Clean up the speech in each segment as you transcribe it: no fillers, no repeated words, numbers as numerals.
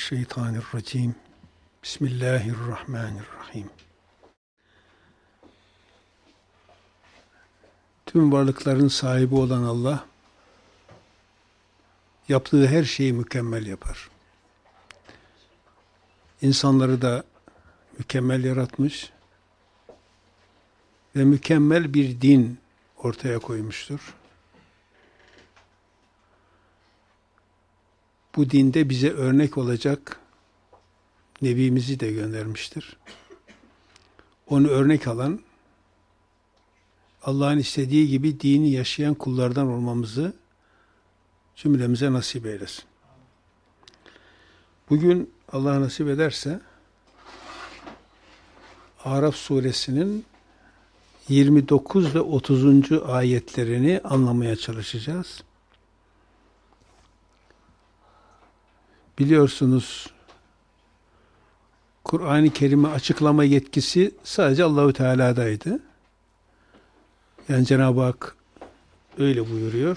Mineşşeytanirracim. Bismillahirrahmanirrahim. Tüm varlıkların sahibi olan Allah, yaptığı her şeyi mükemmel yapar. İnsanları da mükemmel yaratmış ve mükemmel bir din ortaya koymuştur. Bu dinde bize örnek olacak Nebimizi de göndermiştir. Onu örnek alan, Allah'ın istediği gibi dini yaşayan kullardan olmamızı cümlemize nasip eylesin. Bugün Allah nasip ederse Araf suresinin 29 ve 30. ayetlerini anlamaya çalışacağız. Biliyorsunuz Kur'an-ı Kerim'i açıklama yetkisi sadece Allahu Teala'daydı. Yani Cenab-ı Hak öyle buyuruyor.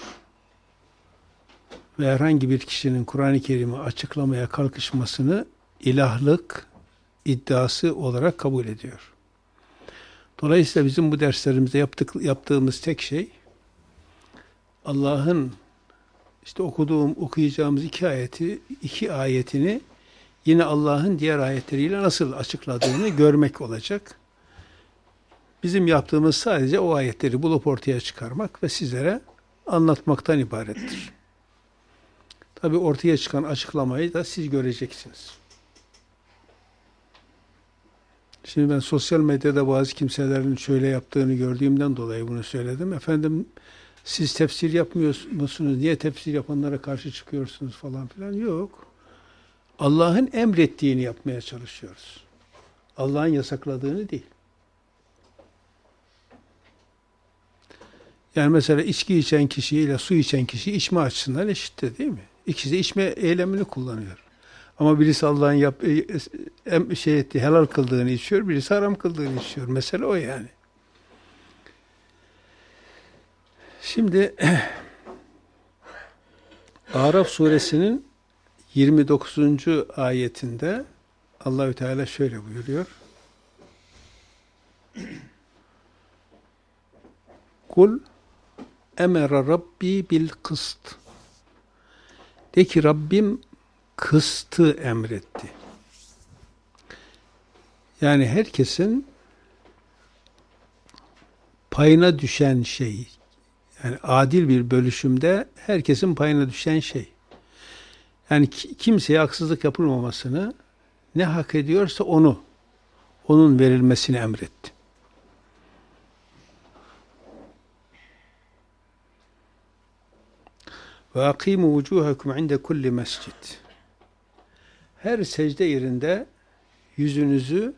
Ve herhangi bir kişinin Kur'an-ı Kerim'i açıklamaya kalkışmasını ilahlık iddiası olarak kabul ediyor. Dolayısıyla bizim bu derslerimizde yaptığımız tek şey Allah'ın okuyacağımız iki ayetini yine Allah'ın diğer ayetleriyle nasıl açıkladığını görmek olacak. Bizim yaptığımız sadece o ayetleri bulup ortaya çıkarmak ve sizlere anlatmaktan ibarettir. Tabi ortaya çıkan açıklamayı da siz göreceksiniz. Şimdi ben sosyal medyada bazı kimselerin şöyle yaptığını gördüğümden dolayı bunu söyledim. Efendim siz tefsir yapmıyor musunuz? Niye tefsir yapanlara karşı çıkıyorsunuz falan filan? Yok. Allah'ın emrettiğini yapmaya çalışıyoruz. Allah'ın yasakladığını değil. Yani mesela içki içen kişiyle su içen kişi içme açısından eşittir değil mi? İkisi de içme eylemini kullanıyor. Ama birisi Allah'ın helal kıldığını içiyor, birisi haram kıldığını içiyor. Mesele o yani. Şimdi Araf suresinin 29. ayetinde Allahü Teala şöyle buyuruyor. Kul emere Rabbi bil kıst. De ki Rabbim kıstı emretti. Yani herkesin payına düşen şey, yani adil bir bölüşümde herkesin payına düşen şey. Yani kimseye haksızlık yapılmamasını, ne hak ediyorsa onun verilmesini emretti. Ve akimu vucuhakum inde kulli mescid. Her secde yerinde yüzünüzü,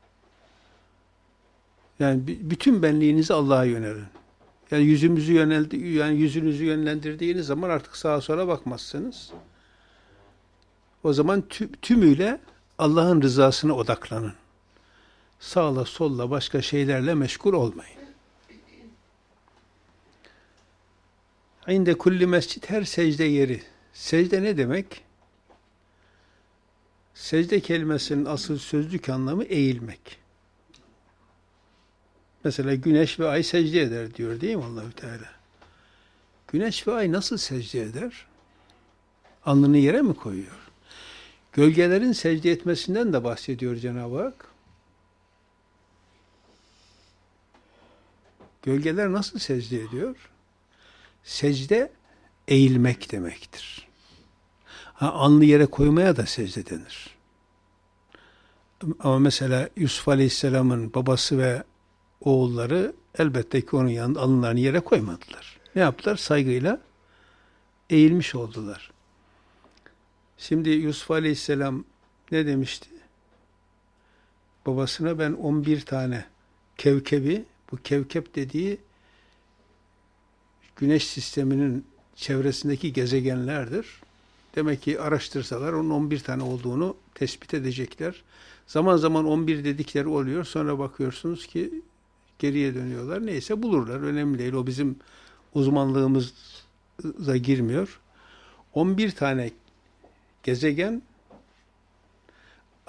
yani bütün benliğinizi Allah'a yönelin. Yani yüzünüzü yönlendirdiğiniz zaman artık sağa sola bakmazsınız. O zaman tümüyle Allah'ın rızasına odaklanın. Sağla solla başka şeylerle meşgul olmayın. İnde kulli mescid, her secde yeri. Secde ne demek? Secde kelimesinin asıl sözlük anlamı eğilmek. Mesela güneş ve ay secde eder diyor değil mi Allahü Teala? Güneş ve ay nasıl secde eder? Alnını yere mi koyuyor? Gölgelerin secde etmesinden de bahsediyor Cenab-ı Hak. Gölgeler nasıl secde ediyor? Secde eğilmek demektir. Alnı yere koymaya da secde denir. Ama mesela Yusuf Aleyhisselam'ın babası ve oğulları elbette ki onun yanında alınlarını yere koymadılar. Ne yaptılar? Saygıyla eğilmiş oldular. Şimdi Yusuf Aleyhisselam ne demişti? Babasına ben 11 tane kevkebi, bu kevkep dediği Güneş sisteminin çevresindeki gezegenlerdir. Demek ki araştırsalar onun 11 tane olduğunu tespit edecekler. Zaman zaman 11 dedikleri oluyor. Sonra bakıyorsunuz ki geriye dönüyorlar. Neyse bulurlar. Önemli değil. O bizim uzmanlığımıza girmiyor. 11 tane gezegen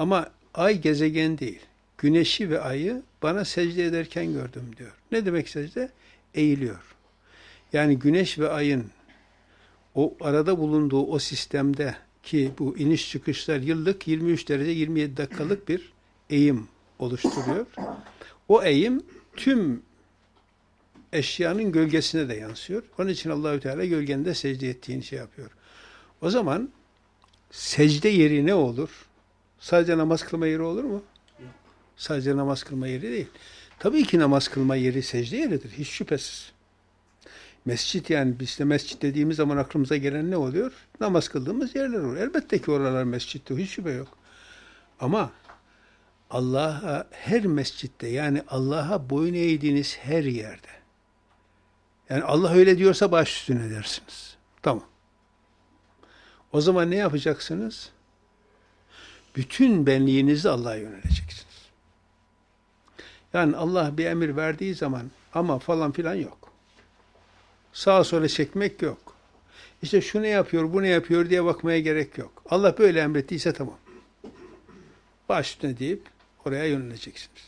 Ama ay gezegen değil. Güneşi ve ayı bana secde ederken gördüm diyor. Ne demek secde? Eğiliyor. Yani güneş ve ayın o arada bulunduğu o sistemde ki bu iniş çıkışlar yıllık 23 derece 27 dakikalık bir eğim oluşturuyor. O eğim tüm eşyanın gölgesine de yansıyor. Onun için Allahü Teala gölgende secde ettiğini şey yapıyor. O zaman secde yeri ne olur? Sadece namaz kılma yeri olur mu? Sadece namaz kılma yeri değil. Tabii ki namaz kılma yeri secde yeridir. Hiç şüphesiz. Mescit, yani biz de mescit dediğimiz zaman aklımıza gelen ne oluyor? Namaz kıldığımız yerler olur. Elbette ki oralar mescittir. Hiç şüphe yok. Ama Allah'a her mescitte, yani Allah'a boyun eğdiğiniz her yerde. Yani Allah öyle diyorsa baş üstüne dersiniz. Tamam. O zaman ne yapacaksınız? Bütün benliğinizle Allah'a yöneleceksiniz. Yani Allah bir emir verdiği zaman ama falan filan yok. Sağa sola çekmek yok. İşte şu ne yapıyor, bu ne yapıyor diye bakmaya gerek yok. Allah böyle emrettiyse tamam. Baş üstüne deyip oraya yöneleceksiniz.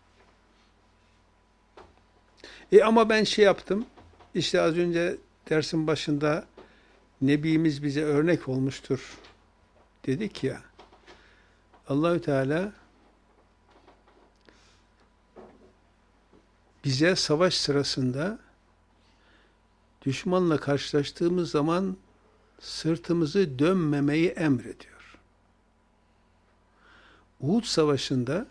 Ama ben şey yaptım. İşte az önce dersin başında Nebimiz bize örnek olmuştur dedik ya. Allahü Teala bize savaş sırasında düşmanla karşılaştığımız zaman sırtımızı dönmemeyi emrediyor. Uhud Savaşı'nda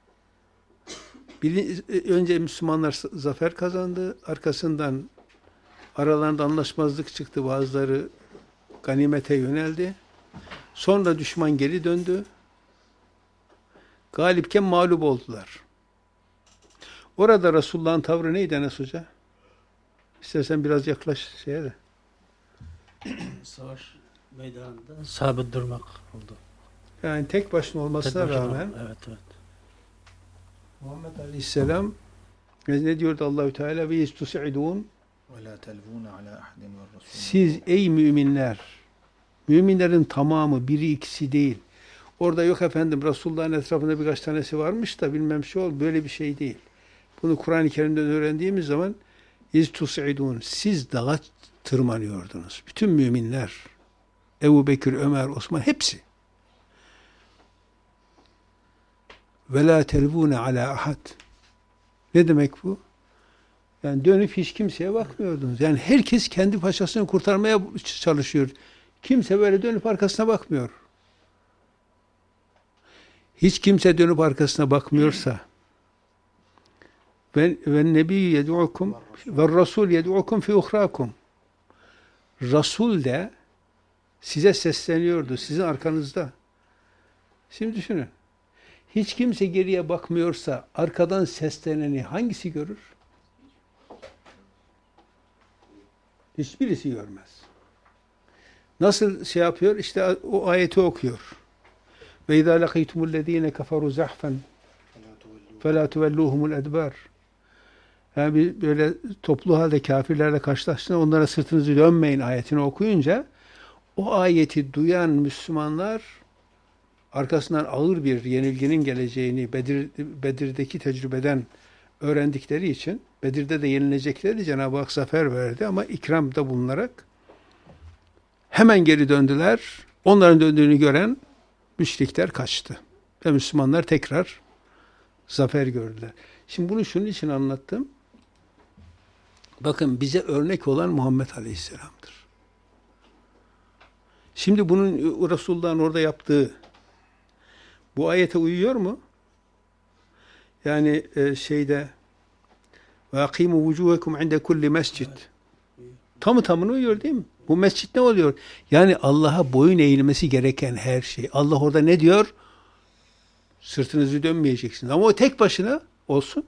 önce Müslümanlar zafer kazandı. Arkasından aralarında anlaşmazlık çıktı. Bazıları ganimete yöneldi. Sonra düşman geri döndü. Galipken mağlup oldular. Orada Resulullah'ın tavrı neydi Enes Hoca? İstersen biraz yaklaş şeye de. Savaş meydanında sabit durmak oldu. Yani tek başına olmasına rağmen evet. Muhammed Aleyhisselam ne diyordu Allahü Teala ve yestus'idun siz ey müminler, müminlerin tamamı, biri ikisi değil. Orada yok efendim Resulullah'ın etrafında birkaç tanesi varmış da bilmem şey ol, böyle bir şey değil. Bunu Kur'an-ı Kerim'den öğrendiğimiz zaman yestus'idun siz dağa tırmanıyordunuz. Bütün müminler, Ebu Bekir, Ömer, Osman hepsi. Ve la telvune ala ahad. Ne demek bu? Yani dönüp hiç kimseye bakmıyordunuz. Yani herkes kendi paçasını kurtarmaya çalışıyor. Kimse böyle dönüp arkasına bakmıyor. Hiç kimse dönüp arkasına bakmıyorsa ve nebi yed'ukum ve rasul yed'ukum fi uhrakum. Rasul de size sesleniyordu. Sizin arkanızda. Şimdi düşünün. Hiç kimse geriye bakmıyorsa arkadan sesleneni hangisi görür? Hiçbirisi görmez. Nasıl şey yapıyor? İşte o ayeti okuyor. Ve izâ lekîtumullezîne keferû zahfen felâ tuvelluhumul edbâr. Yani böyle toplu halde kafirlerle karşılaştığında onlara sırtınızı dönmeyin ayetini okuyunca o ayeti duyan Müslümanlar arkasından ağır bir yenilginin geleceğini Bedir'deki tecrübeden öğrendikleri için Bedir'de de yenilecekleri Cenab-ı Hak zafer verdi ama ikramda bulunarak hemen geri döndüler. Onların döndüğünü gören müşrikler kaçtı. Ve Müslümanlar tekrar zafer gördüler. Şimdi bunu şunun için anlattım. Bakın bize örnek olan Muhammed Aleyhisselam'dır. Şimdi bunun Resulullah'ın orada yaptığı bu ayete uyuyor mu? Yani şeyde ve akimu vucuhekum inde kulli mescid. Tamına uyuyor değil mi? Bu mescit ne oluyor? Yani Allah'a boyun eğilmesi gereken her şey. Allah orada ne diyor? Sırtınızı dönmeyeceksiniz. Ama o tek başına olsun.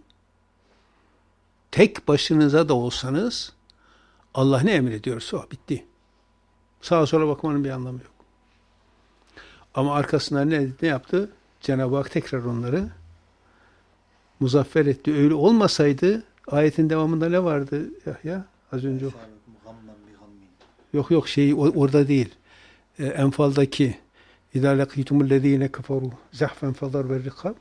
Tek başınıza da olsanız Allah ne emrediyorsa o bitti. Sağa sola bakmanın bir anlamı yok. Ama arkasından ne yaptı? Cenab-ı Hak tekrar onları muzaffer etti. Öyle olmasaydı ayetin devamında ne vardı Yahya? Az önce yok şey orada değil. Enfal'daki İzâ lekîtumullezîne keferû zahfen fezarber rikâb.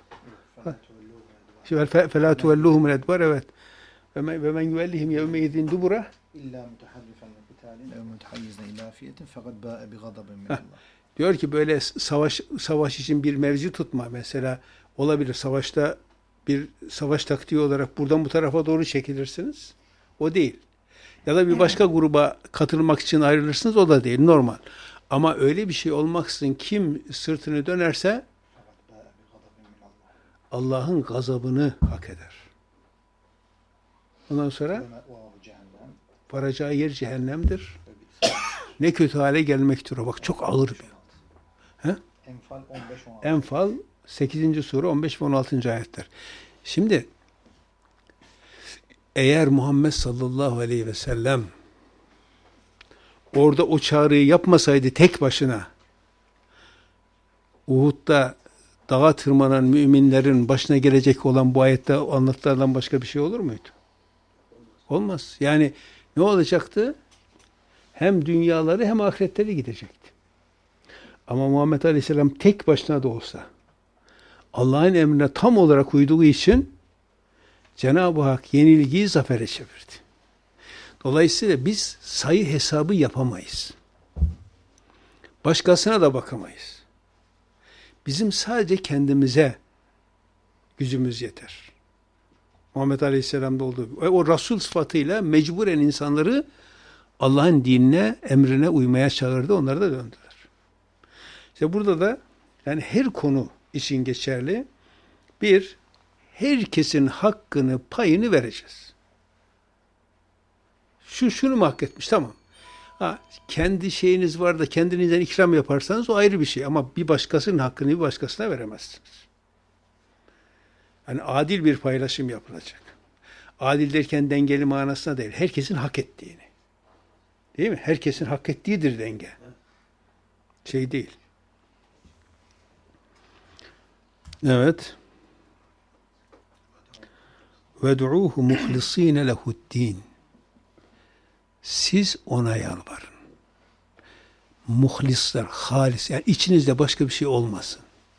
فَلَا تُوَلُّهُمُ الْاَدْبَارِ Evet. Ve men yuvellihim yevme izin dubura. İlla muteharrifan liqitalin ev mutahayyizan ila fiyetin fakat ba'a bi gazabin min Allah. Diyor ki böyle savaş için bir mevzi tutma. Mesela olabilir savaşta bir savaş taktiği olarak buradan bu tarafa doğru çekilirsiniz. O değil. Ya da bir başka gruba katılmak için ayrılırsınız. O da değil. Normal. Ama öyle bir şey olmaksızın kim sırtını dönerse Allah'ın gazabını hak eder. Ondan sonra varacağı yer cehennemdir. Ne kötü hale gelmektir o. Bak çok ağır bir. He? Enfal 8. sure 15 ve 16. ayetler. Şimdi eğer Muhammed sallallahu aleyhi ve sellem orada o çağrıyı yapmasaydı tek başına Uhud'da dağa tırmanan müminlerin başına gelecek olan bu ayette anlatılardan başka bir şey olur muydu? Olmaz. Yani ne olacaktı? Hem dünyaları hem ahiretleri gidecekti. Ama Muhammed Aleyhisselam tek başına da olsa Allah'ın emrine tam olarak uyduğu için Cenab-ı Hak yenilgiyi zafere çevirdi. Dolayısıyla biz sayı hesabı yapamayız. Başkasına da bakamayız. Bizim sadece kendimize gücümüz yeter. Muhammed Aleyhisselam'da olduğu gibi. O Resul sıfatıyla mecburen insanları Allah'ın dinine, emrine uymaya çağırdı. Onları da döndüler. İşte burada da yani her konu için geçerli. Bir, herkesin hakkını, payını vereceğiz. Şunu mu hak etmiş? Tamam. Kendi şeyiniz var da kendinizden ikram yaparsanız o ayrı bir şey. Ama bir başkasının hakkını bir başkasına veremezsiniz. Yani adil bir paylaşım yapılacak. Adil derken dengeli manasına değil. Herkesin hak ettiğini. Değil mi? Herkesin hak ettiğidir denge. Şey değil. Evet. وَدْعُوهُ مُخْلِص۪ينَ لَهُ الدِّينَ Siz ona yalvarın. Muhlisler, halis. Yani içinizde başka bir şey olmasın.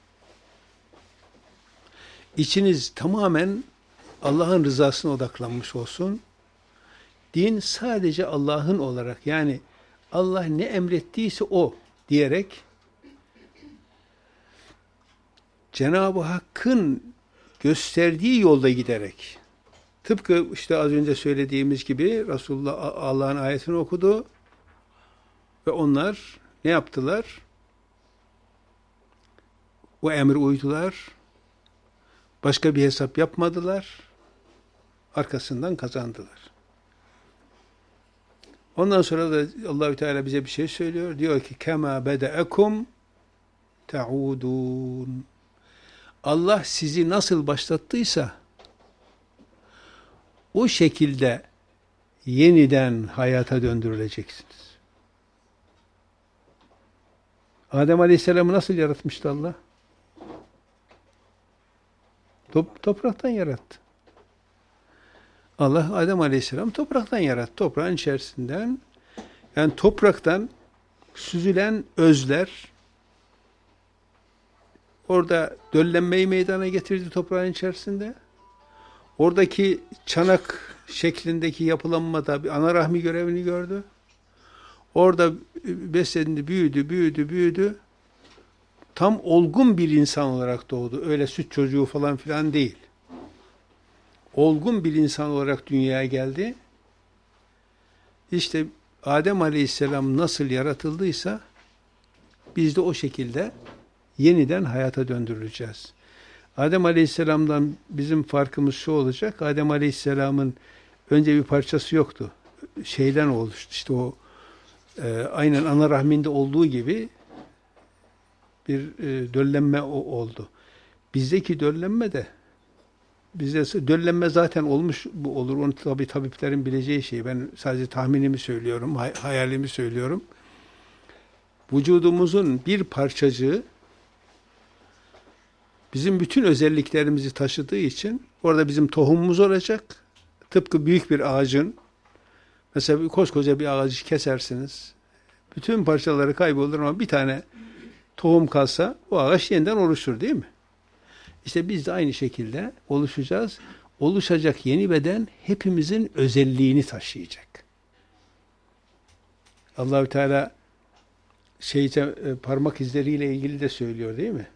İçiniz tamamen Allah'ın rızasına odaklanmış olsun. Din sadece Allah'ın olarak yani Allah ne emrettiyse o diyerek Cenab-ı Hakk'ın gösterdiği yolda giderek tıpkı işte az önce söylediğimiz gibi Resulullah Allah'ın ayetini okudu ve onlar ne yaptılar? O emri uydular. Başka bir hesap yapmadılar. Arkasından kazandılar. Ondan sonra da Allahü Teala bize bir şey söylüyor. Diyor ki kema bedeekum taudun. Allah sizi nasıl başlattıysa o şekilde yeniden hayata döndürüleceksiniz. Adem Aleyhisselam'ı nasıl yaratmıştı Allah? Topraktan yarattı. Allah Adem Aleyhisselam topraktan yarattı. Toprağın içerisinden yani topraktan süzülen özler orada döllenmeyi meydana getirdi toprağın içerisinde. Oradaki çanak şeklindeki yapılanmada bir ana rahmi görevini gördü. Orada beslendi, büyüdü. Tam olgun bir insan olarak doğdu. Öyle süt çocuğu falan filan değil. Olgun bir insan olarak dünyaya geldi. İşte Adem Aleyhisselam nasıl yaratıldıysa biz de o şekilde yeniden hayata döndürüleceğiz. Adem Aleyhisselam'dan bizim farkımız şu olacak. Adem Aleyhisselam'ın önce bir parçası yoktu. Şeyden oluştu. İşte o aynen ana rahminde olduğu gibi bir döllenme oldu. Bizdeki döllenme de bizde döllenme zaten olmuş bu olur. Onu tabii tabiplerin bileceği şey. Ben sadece tahminimi söylüyorum, hayalimi söylüyorum. Vücudumuzun bir parçacığı bizim bütün özelliklerimizi taşıdığı için orada bizim tohumumuz olacak. Tıpkı büyük bir ağacın mesela koskoca bir ağacı kesersiniz. Bütün parçaları kaybolur ama bir tane tohum kalsa o ağaç yeniden oluşur değil mi? İşte biz de aynı şekilde oluşacağız. Oluşacak yeni beden hepimizin özelliğini taşıyacak. Allahü Teala parmak izleriyle ilgili de söylüyor değil mi?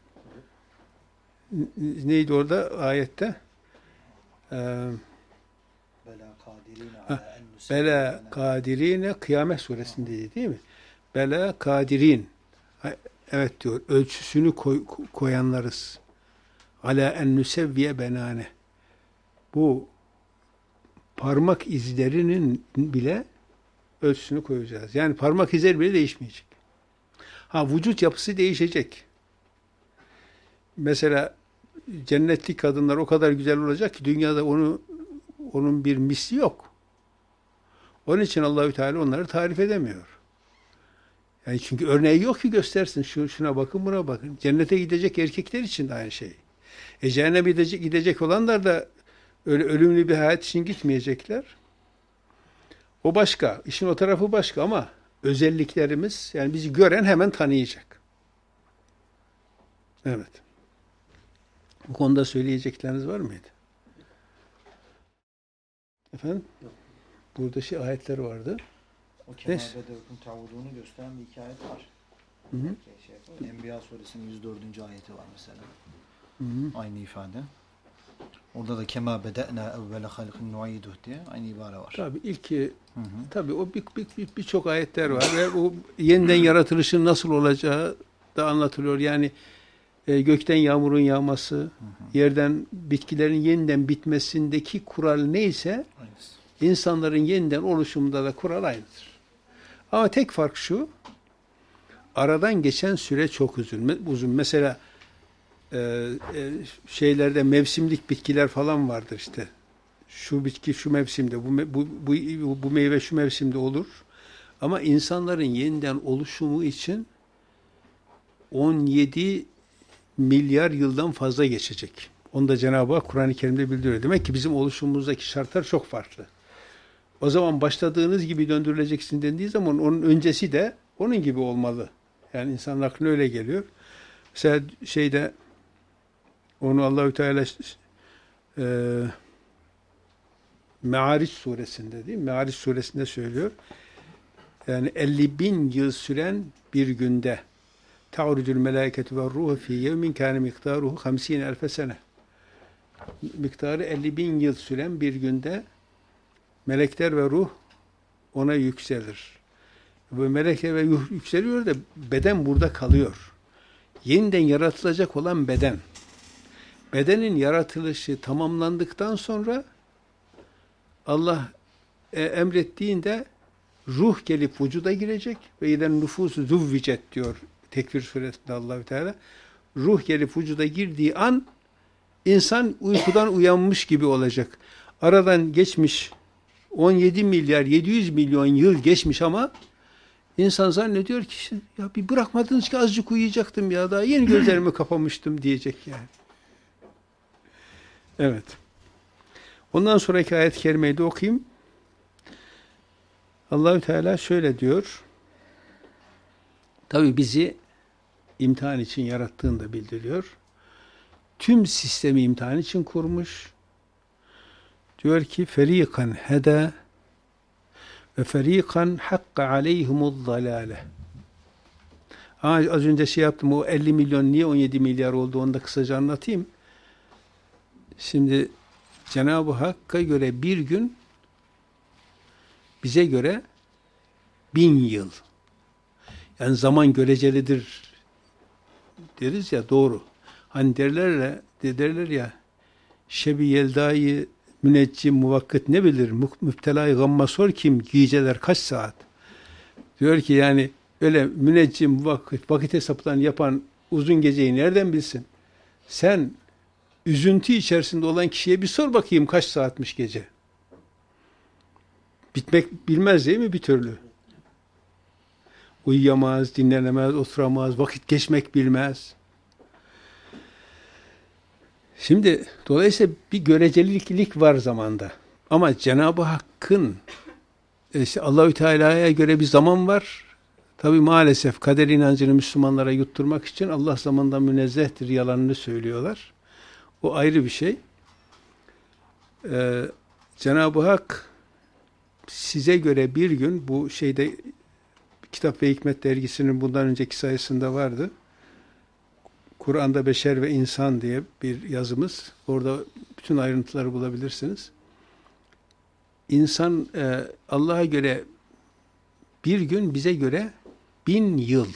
Neydi orada ayette? Bela kadirine Kıyamet suresindeydi değil mi? Bela kadirin. Evet diyor. Ölçüsünü koyanlarız. Ala en nusevviye benane. Bu parmak izlerinin bile ölçüsünü koyacağız. Yani parmak izleri bile değişmeyecek. Vücut yapısı değişecek. Mesela cennetlik kadınlar o kadar güzel olacak ki dünyada onun bir misli yok. Onun için Allahü Teala onları tarif edemiyor. Yani çünkü örneği yok ki göstersin. Şuna bakın, buna bakın. Cennete gidecek erkekler için de aynı şey. Cehenneme gidecek olanlar da öyle ölümlü bir hayat için gitmeyecekler. O başka. İşin o tarafı başka ama özelliklerimiz, yani bizi gören hemen tanıyacak. Evet. Bu konuda söyleyecekleriniz var mıydı? Efendim? Yok. Burada ayetler vardı. O kemâbedevküm tavudunu gösteren bir iki ayet var. Enbiya suresinin 104. ayeti var mesela. Aynı ifade. Orada da kema bede'na evvele halqin nu'iduh diye aynı ibare var. Tabii tabii o birçok ayetler var ve o yeniden yaratılışın nasıl olacağı da anlatılıyor. Yani gökten yağmurun yağması, yerden bitkilerin yeniden bitmesindeki kural neyse insanların yeniden oluşumunda da kural aynıdır. Ama tek fark şu, aradan geçen süre çok uzun. Mesela şeylerde mevsimlik bitkiler falan vardır işte. Şu bitki şu mevsimde, bu meyve şu mevsimde olur. Ama insanların yeniden oluşumu için 17 milyar yıldan fazla geçecek. Onu da Cenab-ı Hak Kur'an-ı Kerim'de bildiriyor. Demek ki bizim oluşumumuzdaki şartlar çok farklı. O zaman başladığınız gibi döndürüleceksin dendiği zaman onun öncesi de onun gibi olmalı. Yani insanın aklına öyle geliyor. Mesela onu Allahü Teala Me'ariç suresinde değil mi? Me'ariç suresinde söylüyor. Yani 50.000 yıl süren bir günde ta'rucul melâiketu ve ruhu fî yevmin kâne miktaruhu 50.000 sene. Miktarı 50.000 yıl süren bir günde melekler ve ruh ona yükselir. Bu melekler ve ruh yükseliyor da beden burada kalıyor. Yeniden yaratılacak olan beden. Bedenin yaratılışı tamamlandıktan sonra Allah emrettiğinde ruh gelip vücuda girecek ve iden nüfusu zuvvicet diyor Tekvir suresinde Allahü Teala. Ruh gelip vücuda girdiği an insan uykudan uyanmış gibi olacak. Aradan geçmiş 17 milyar 700 milyon yıl geçmiş ama insan zannediyor ki ya bir bırakmadınız ki azıcık uyuyacaktım ya daha yeni gözlerimi kapamıştım diyecek yani. Evet. Ondan sonraki ayet-i kerimeyi de okuyayım. Allahü Teala şöyle diyor. Tabii bizi imtihan için yarattığını da bildiriyor. Tüm sistemi imtihan için kurmuş. Diyor ki ferikan heda ve ferikan hakka aleyhimuz zalale. Az önce yaptım, o 50 milyon niye 17 milyar oldu onu da kısaca anlatayım. Şimdi Cenab-ı Hakk'a göre bir gün bize göre 1000 yıl. Yani zaman görecelidir deriz ya, doğru. Hani derler ya şebi yeldayı müneccim muvakkit ne bilir? Müptelayı gamma sor kim? Giyeceler kaç saat? Diyor ki yani öyle müneccim muvakkit vakit hesaplarını yapan uzun geceyi nereden bilsin? Sen üzüntü içerisinde olan kişiye bir sor bakayım kaç saatmiş gece. Bitmek bilmez değil mi bir türlü? Uyuyamaz, dinlenemez, oturamaz, vakit geçmek bilmez. Şimdi dolayısıyla bir görecelilik var zamanda. Ama Cenab-ı Hakk'ın Allahü Teala'ya göre bir zaman var. Tabi maalesef kader inancını Müslümanlara yutturmak için Allah zamanında münezzehtir yalanını söylüyorlar. O ayrı bir şey. Cenab-ı Hak size göre bir gün, bu şeyde Kitap ve Hikmet dergisinin bundan önceki sayısında vardı. Kur'an'da Beşer ve İnsan diye bir yazımız. Orada bütün ayrıntıları bulabilirsiniz. İnsan Allah'a göre bir gün, bize göre 1000 yıl.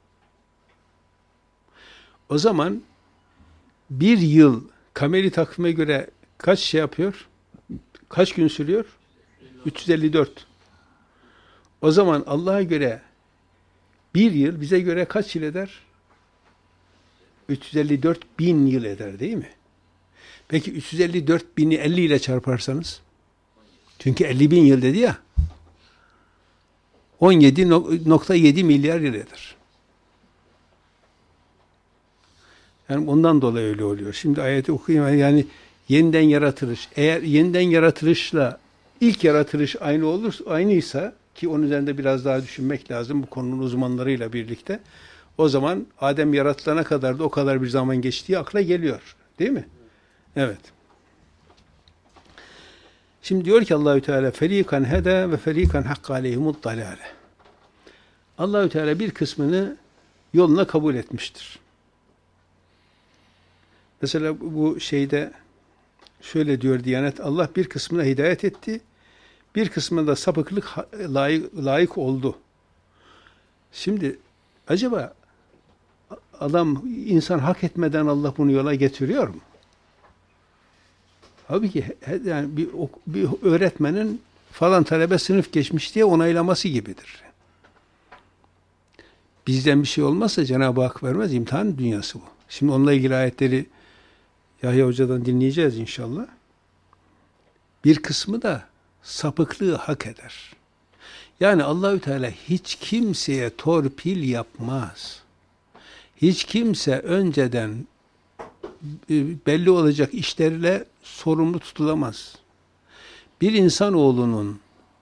O zaman bir yıl kameri takvime göre kaç şey yapıyor? Kaç gün sürüyor? 354. O zaman Allah'a göre bir yıl bize göre kaç yıl eder? 354 bin yıl eder değil mi? Peki 354 bini 50 ile çarparsanız? Çünkü 50 bin yıl dedi ya. 17,7 milyar yıl eder. Yani ondan dolayı öyle oluyor. Şimdi ayeti okuyayım. Yani yeniden yaratılış. Eğer yeniden yaratılışla ilk yaratılış aynıysa, ki onun üzerinde biraz daha düşünmek lazım bu konunun uzmanlarıyla birlikte. O zaman Adem yaratılana kadar da o kadar bir zaman geçtiği akla geliyor. Değil mi? Evet. Şimdi diyor ki Allahü Teala ferikan heda ve ferikan hakka aleyhimud dalale. Allahü Teala bir kısmını yoluna kabul etmiştir. Mesela bu şeyde şöyle diyor Diyanet, Allah bir kısmına hidayet etti, bir kısmına da sapıklık layık oldu. Şimdi acaba insan hak etmeden Allah bunu yola getiriyor mu? Halbuki yani bir öğretmenin falan talebe sınıf geçmiş diye onaylaması gibidir. Bizden bir şey olmazsa Cenab-ı Hak vermez. İmtihan dünyası bu. Şimdi onunla ilgili ayetleri Yahya Hoca'dan dinleyeceğiz inşallah. Bir kısmı da sapıklığı hak eder. Yani Allahü Teala hiç kimseye torpil yapmaz. Hiç kimse önceden belli olacak işlerle sorumlu tutulamaz. Bir insanoğlunun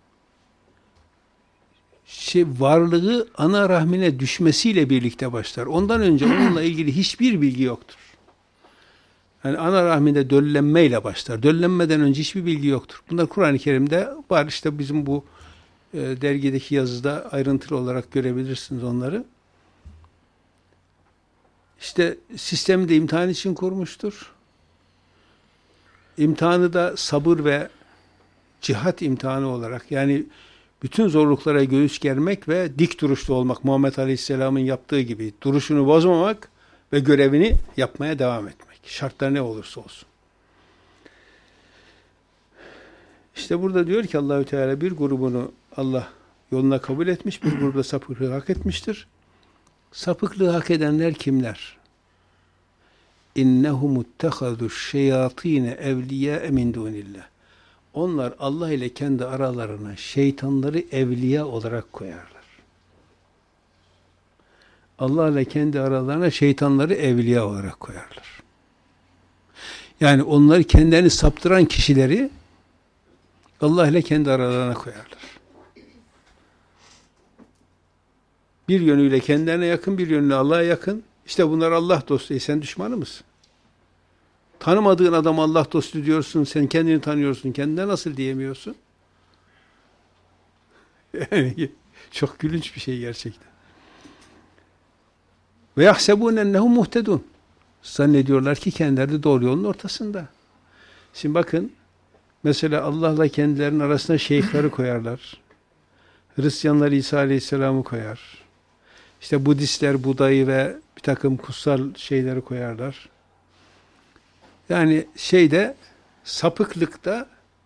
varlığı ana rahmine düşmesiyle birlikte başlar. Ondan önce onunla ilgili hiçbir bilgi yoktur. Yani ana rahminde döllenmeyle başlar. Döllenmeden önce hiçbir bilgi yoktur. Bunlar Kur'an-ı Kerim'de var. İşte bizim bu dergideki yazıda ayrıntılı olarak görebilirsiniz onları. İşte sistemi de imtihan için kurmuştur. İmtihanı da sabır ve cihat imtihanı olarak, yani bütün zorluklara göğüs germek ve dik duruşlu olmak, Muhammed Aleyhisselam'ın yaptığı gibi duruşunu bozmamak ve görevini yapmaya devam etmek. Şartlar ne olursa olsun. İşte burada diyor ki Allahü Teala bir grubunu Allah yoluna kabul etmiş, bir grupta sapıklığı hak etmiştir. Sapıklığı hak edenler kimler? İnnehum ittehazû şeyatîne evliyâ min dûnillah. Onlar Allah ile kendi aralarına şeytanları evliya olarak koyarlar. Allah ile kendi aralarına şeytanları evliya olarak koyarlar. Yani onları kendilerini saptıran kişileri Allah ile kendi aralarına koyarlar. Bir yönüyle kendilerine yakın, bir yönüyle Allah'a yakın. İşte bunlar Allah dostu. Sen düşmanı mısın? Tanımadığın adam Allah dostu diyorsun, sen kendini tanıyorsun, kendine nasıl diyemiyorsun? Yani çok gülünç bir şey gerçekten. Ve yahsebûne ennehum muhtedun. Zannediyorlar ki kendileri de doğru yolun ortasında. Şimdi bakın, mesela Allah'la kendilerinin arasına şeyhleri koyarlar. Hristiyanlar İsa Aleyhisselam'ı koyar. İşte Budistler Buda'yı ve bir takım kutsal şeyleri koyarlar. Yani sapıklıkta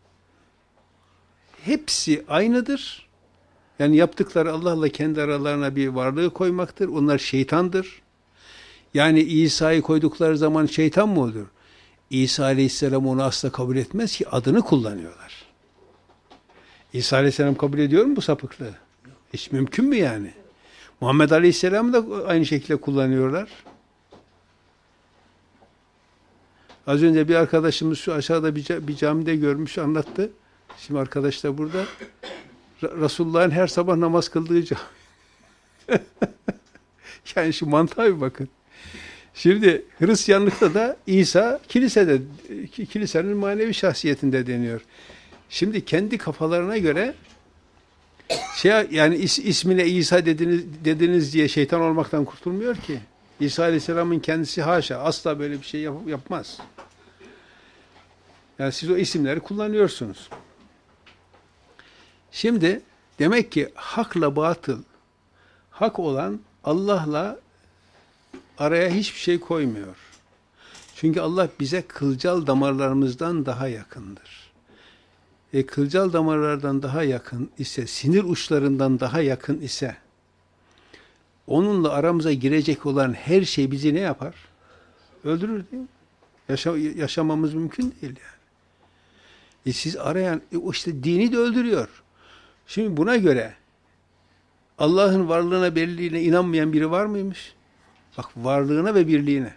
hepsi aynıdır. Yani yaptıkları Allah'la kendi aralarına bir varlığı koymaktır. Onlar şeytandır. Yani İsa'yı koydukları zaman şeytan mı olur? İsa Aleyhisselam onu asla kabul etmez ki adını kullanıyorlar. İsa Aleyhisselam kabul ediyor mu bu sapıklığı? Hiç mümkün mü yani? Muhammed Aleyhisselam'ı da aynı şekilde kullanıyorlar. Az önce bir arkadaşımız şu aşağıda bir camide görmüş, anlattı. Şimdi arkadaş da burada. Resulullah'ın her sabah namaz kıldığı cami. Yani şu mantığa bir bakın. Şimdi Hristiyanlıkta da İsa kilisede, kilisenin manevi şahsiyetinde deniyor. Şimdi kendi kafalarına göre yani ismine İsa dediniz diye şeytan olmaktan kurtulmuyor ki. İsa Aleyhisselam'ın kendisi haşa asla böyle bir şey yapmaz. Yani siz o isimleri kullanıyorsunuz. Şimdi demek ki hakla batıl, hak olan Allah'la araya hiçbir şey koymuyor. Çünkü Allah bize kılcal damarlarımızdan daha yakındır. Kılcal damarlardan daha yakın ise, sinir uçlarından daha yakın ise, onunla aramıza girecek olan her şey bizi ne yapar? Öldürür değil mi? Yaşamamız mümkün değil yani. Siz arayan, işte dini de öldürüyor. Şimdi buna göre Allah'ın varlığına, birliğine inanmayan biri var mıymış? Bak, varlığına ve birliğine.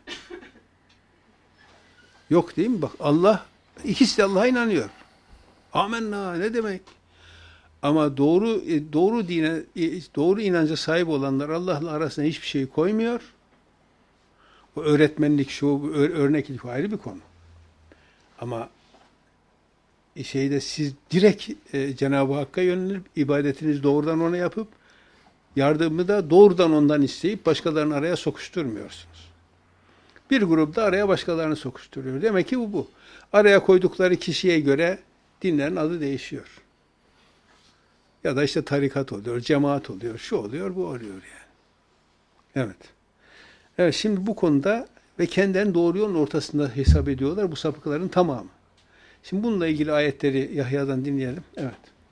Yok değil mi? Bak, Allah, ikisi de Allah'a inanıyor. Amenna ne demek? Ama doğru dine, doğru inanca sahip olanlar Allah'la arasına hiçbir şey koymuyor. O öğretmenlik, şu örneklik ayrı bir konu. Ama siz direkt Cenab-ı Hakk'a yönelip ibadetinizi doğrudan ona yapıp yardımı da doğrudan ondan isteyip başkalarını araya sokuşturmuyorsunuz. Bir grup da araya başkalarını sokuşturuyor. Demek ki bu. Araya koydukları kişiye göre dinlerin adı değişiyor. Ya da işte tarikat oluyor, cemaat oluyor, şu oluyor, bu oluyor yani. Evet. Evet, şimdi bu konuda ve kendilerini doğru yolun ortasında hesap ediyorlar bu sapıkların tamamı. Şimdi bununla ilgili ayetleri Yahya'dan dinleyelim. Evet.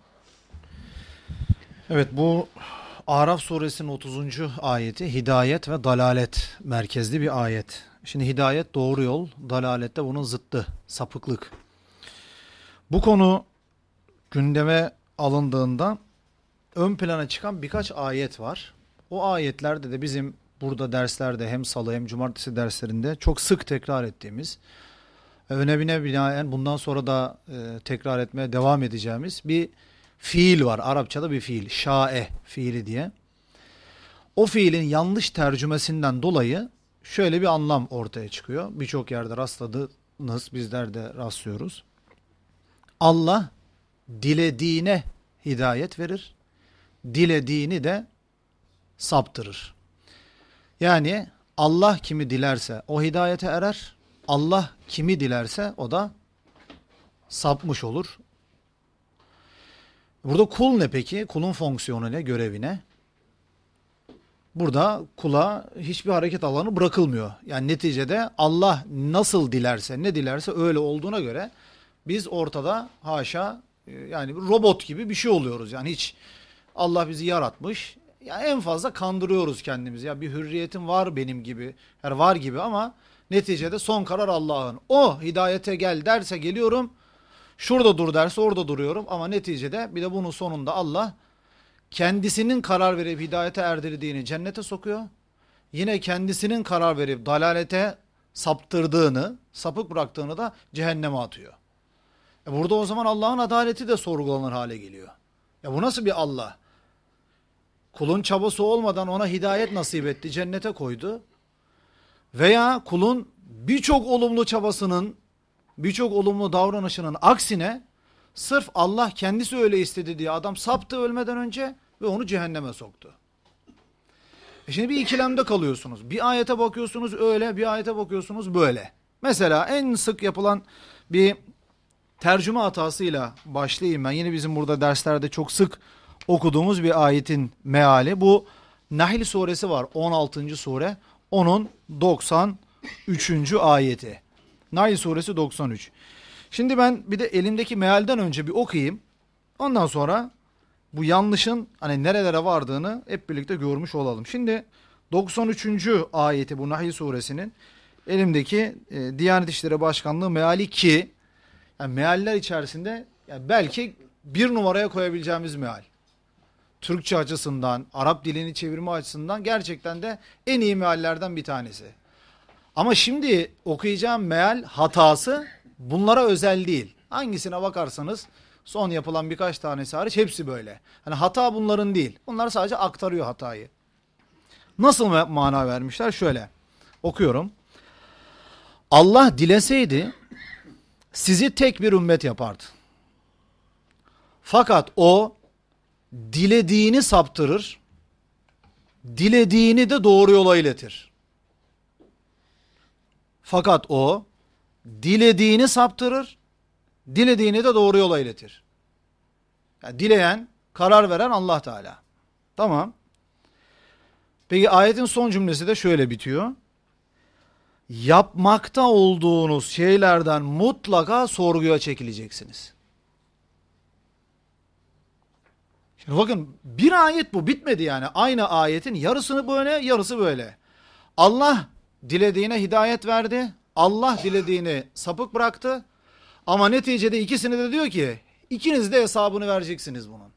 Evet, bu Araf suresinin 30. ayeti hidayet ve dalalet merkezli bir ayet. Şimdi hidayet doğru yol, dalalet de bunun zıttı, sapıklık. Bu konu gündeme alındığında ön plana çıkan birkaç ayet var. O ayetlerde de bizim burada derslerde hem salı hem cumartesi derslerinde çok sık tekrar ettiğimiz, önemine binaen bundan sonra da tekrar etmeye devam edeceğimiz bir fiil var. Arapçada bir fiil, şae fiili diye. O fiilin yanlış tercümesinden dolayı şöyle bir anlam ortaya çıkıyor. Birçok yerde rastladınız, bizler de rastlıyoruz. Allah dilediğine hidayet verir, dilediğini de saptırır. Yani Allah kimi dilerse o hidayete erer, Allah kimi dilerse o da sapmış olur. Burada kul ne peki? Kulun fonksiyonu ne? Görevi ne? Burada kula hiçbir hareket alanı bırakılmıyor. Yani neticede Allah nasıl dilerse, ne dilerse öyle olduğuna göre biz ortada haşa yani robot gibi bir şey oluyoruz. Yani hiç Allah bizi yaratmış. Ya en fazla kandırıyoruz kendimizi. Ya bir hürriyetim var benim gibi. Yani var gibi ama neticede son karar Allah'ın. O hidayete gel derse geliyorum. Şurada dur derse orada duruyorum. Ama neticede bir de bunun sonunda Allah kendisinin karar verip hidayete erdirdiğini cennete sokuyor. Yine kendisinin karar verip dalalete saptırdığını, sapık bıraktığını da cehenneme atıyor. Burada o zaman Allah'ın adaleti de sorgulanır hale geliyor. Ya bu nasıl bir Allah? Kulun çabası olmadan ona hidayet nasip etti, cennete koydu. Veya kulun birçok olumlu çabasının, birçok olumlu davranışının aksine sırf Allah kendisi öyle istedi diye adam saptı ölmeden önce ve onu cehenneme soktu. Şimdi bir ikilemde kalıyorsunuz. Bir ayete bakıyorsunuz öyle, bir ayete bakıyorsunuz böyle. Mesela en sık yapılan bir tercüme hatasıyla başlayayım ben. Yine bizim burada derslerde çok sık okuduğumuz bir ayetin meali. Bu Nahl suresi var, 16. sure. Onun 93. ayeti. Nahl suresi 93. Şimdi ben bir de elimdeki mealden önce bir okuyayım. Ondan sonra bu yanlışın hani nerelere vardığını hep birlikte görmüş olalım. Şimdi 93. ayeti bu Nahl suresinin elimdeki Diyanet İşleri Başkanlığı meali ki yani mealler içerisinde yani belki bir numaraya koyabileceğimiz meal. Türkçe açısından, Arap dilini çevirme açısından gerçekten de en iyi meallerden bir tanesi. Ama şimdi okuyacağım meal hatası bunlara özel değil. Hangisine bakarsanız son yapılan birkaç tanesi hariç hepsi böyle. Hani hata bunların değil. Bunlar sadece aktarıyor hatayı. Nasıl mana vermişler? Şöyle okuyorum. Allah dileseydi sizi tek bir ümmet yapardı. Fakat o dilediğini saptırır, dilediğini de doğru yola iletir. Fakat o dilediğini saptırır, dilediğini de doğru yola iletir. Yani dileyen, karar veren Allah Teala. Tamam. Peki ayetin son cümlesi de şöyle bitiyor. Yapmakta olduğunuz şeylerden mutlaka sorguya çekileceksiniz. Şimdi bakın bir ayet bu, bitmedi yani. Aynı ayetin yarısını böyle, yarısı böyle. Allah dilediğine hidayet verdi. Allah dilediğini sapık bıraktı. Ama neticede ikisini de diyor ki ikiniz de hesabını vereceksiniz bunun.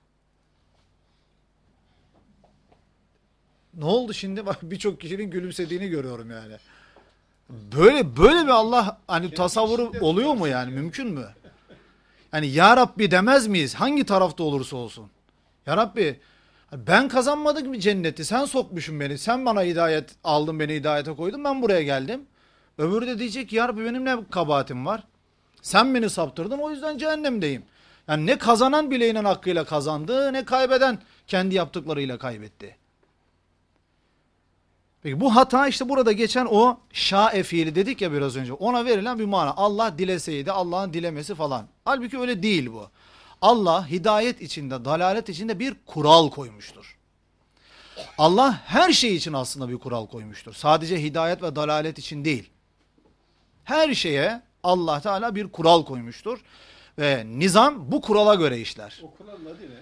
Ne oldu şimdi? Bak birçok kişinin gülümsediğini görüyorum yani. Böyle bir Allah hani tasavvuru oluyor mu yani? Mümkün mü? Yani ya Rabbi demez miyiz? Hangi tarafta olursa olsun. Ya Rabbi ben kazanmadık mı cenneti? Sen sokmuşsun beni. Sen bana hidayet aldın, beni hidayete koydun. Ben buraya geldim. Öbürü de diyecek ya Rabbi benim ne kabahatim var? Sen beni saptırdın, o yüzden cehennemdeyim. Yani ne kazanan bileğinin hakkıyla kazandı, ne kaybeden kendi yaptıklarıyla kaybetti. Peki bu hata işte burada geçen o şa'e fiili dedik ya biraz önce. Ona verilen bir mana. Allah dileseydi, Allah'ın dilemesi falan. Halbuki öyle değil bu. Allah hidayet içinde, dalalet içinde bir kural koymuştur. Allah her şey için aslında bir kural koymuştur. Sadece hidayet ve dalalet için değil. Her şeye Allah Teala bir kural koymuştur. Ve nizam bu kurala göre işler. O kuralın adı ne?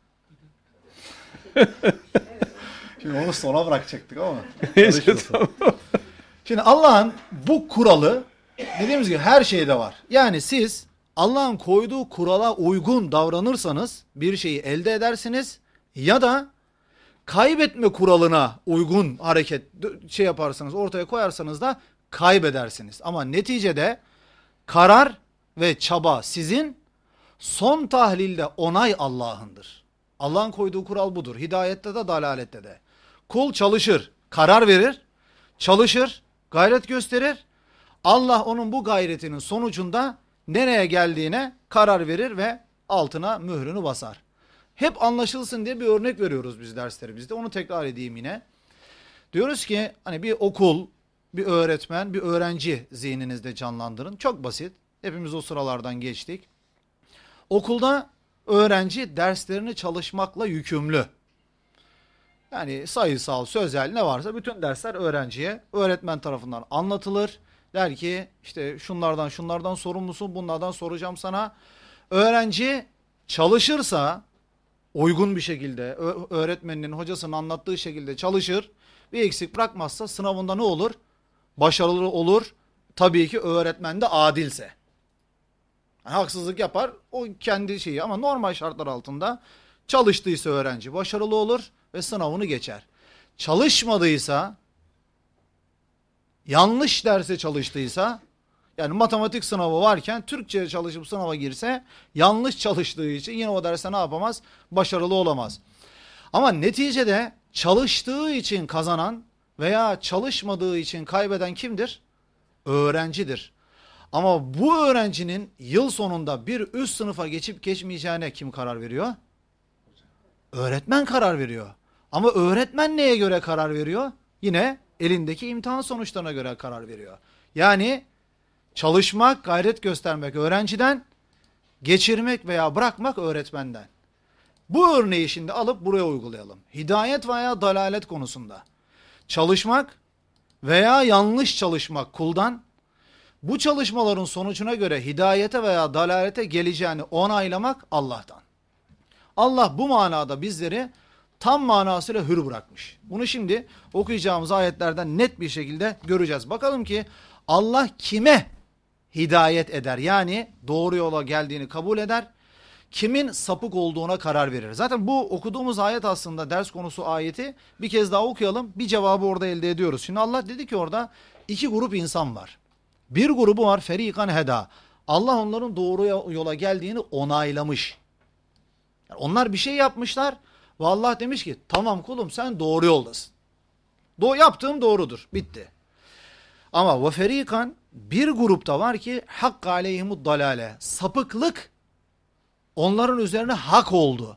Şimdi onu sona bırakacaktık ama. Neyse, tamam. Şimdi Allah'ın bu kuralı dediğimiz gibi her şeyde var. Yani siz Allah'ın koyduğu kurala uygun davranırsanız bir şeyi elde edersiniz ya da kaybetme kuralına uygun hareket yaparsanız, ortaya koyarsanız da kaybedersiniz. Ama neticede karar ve çaba sizin, son tahlilde onay Allah'ındır. Allah'ın koyduğu kural budur. Hidayette de dalalette de. Kul çalışır, karar verir, çalışır, gayret gösterir. Allah onun bu gayretinin sonucunda nereye geldiğine karar verir ve altına mührünü basar. Hep anlaşılsın diye bir örnek veriyoruz biz derslerimizde. Onu tekrar edeyim yine. Diyoruz ki hani bir okul, bir öğretmen, bir öğrenci zihninizde canlandırın. Çok basit. Hepimiz o sıralardan geçtik. Okulda öğrenci derslerini çalışmakla yükümlü. Yani sayısal, sözel ne varsa bütün dersler öğrenciye öğretmen tarafından anlatılır. Der ki işte şunlardan sorumlusun, bunlardan soracağım sana. Öğrenci çalışırsa uygun bir şekilde öğretmeninin, hocasının anlattığı şekilde çalışır. Bir eksik bırakmazsa sınavında ne olur? Başarılı olur. Tabii ki öğretmen de adilse. Yani haksızlık yapar o kendi şeyi, ama normal şartlar altında çalıştıysa öğrenci başarılı olur ve sınavını geçer. Çalışmadıysa, yanlış derse çalıştıysa, yani matematik sınavı varken Türkçe çalışıp sınava girse, yanlış çalıştığı için yine o derse ne yapamaz? Başarılı olamaz. Ama neticede çalıştığı için kazanan veya çalışmadığı için kaybeden kimdir? Öğrencidir. Ama bu öğrencinin yıl sonunda bir üst sınıfa geçip geçmeyeceğine kim karar veriyor? Öğretmen karar veriyor. Ama öğretmen neye göre karar veriyor? Yine elindeki imtihan sonuçlarına göre karar veriyor. Yani çalışmak, gayret göstermek öğrenciden, geçirmek veya bırakmak öğretmenden. Bu örneği şimdi alıp buraya uygulayalım. Hidayet veya dalalet konusunda çalışmak veya yanlış çalışmak kuldan, bu çalışmaların sonucuna göre hidayete veya dalalete geleceğini onaylamak Allah'tan. Allah bu manada bizleri tam manasıyla hür bırakmış. Bunu şimdi okuyacağımız ayetlerden net bir şekilde göreceğiz. Bakalım ki Allah kime hidayet eder? Yani doğru yola geldiğini kabul eder. Kimin sapık olduğuna karar verir. Zaten bu okuduğumuz ayet aslında ders konusu ayeti. Bir kez daha okuyalım. Bir cevabı orada elde ediyoruz. Şimdi Allah dedi ki orada iki grup insan var. Bir grubu var ferikan heda. Allah onların doğru yola geldiğini onaylamış. Yani onlar bir şey yapmışlar ve Allah demiş ki tamam kulum sen doğru yoldasın. Yaptığım doğrudur. Bitti. Ama ve ferikan, bir grupta var ki hakka aleyhimud dalale. Sapıklık onların üzerine hak oldu.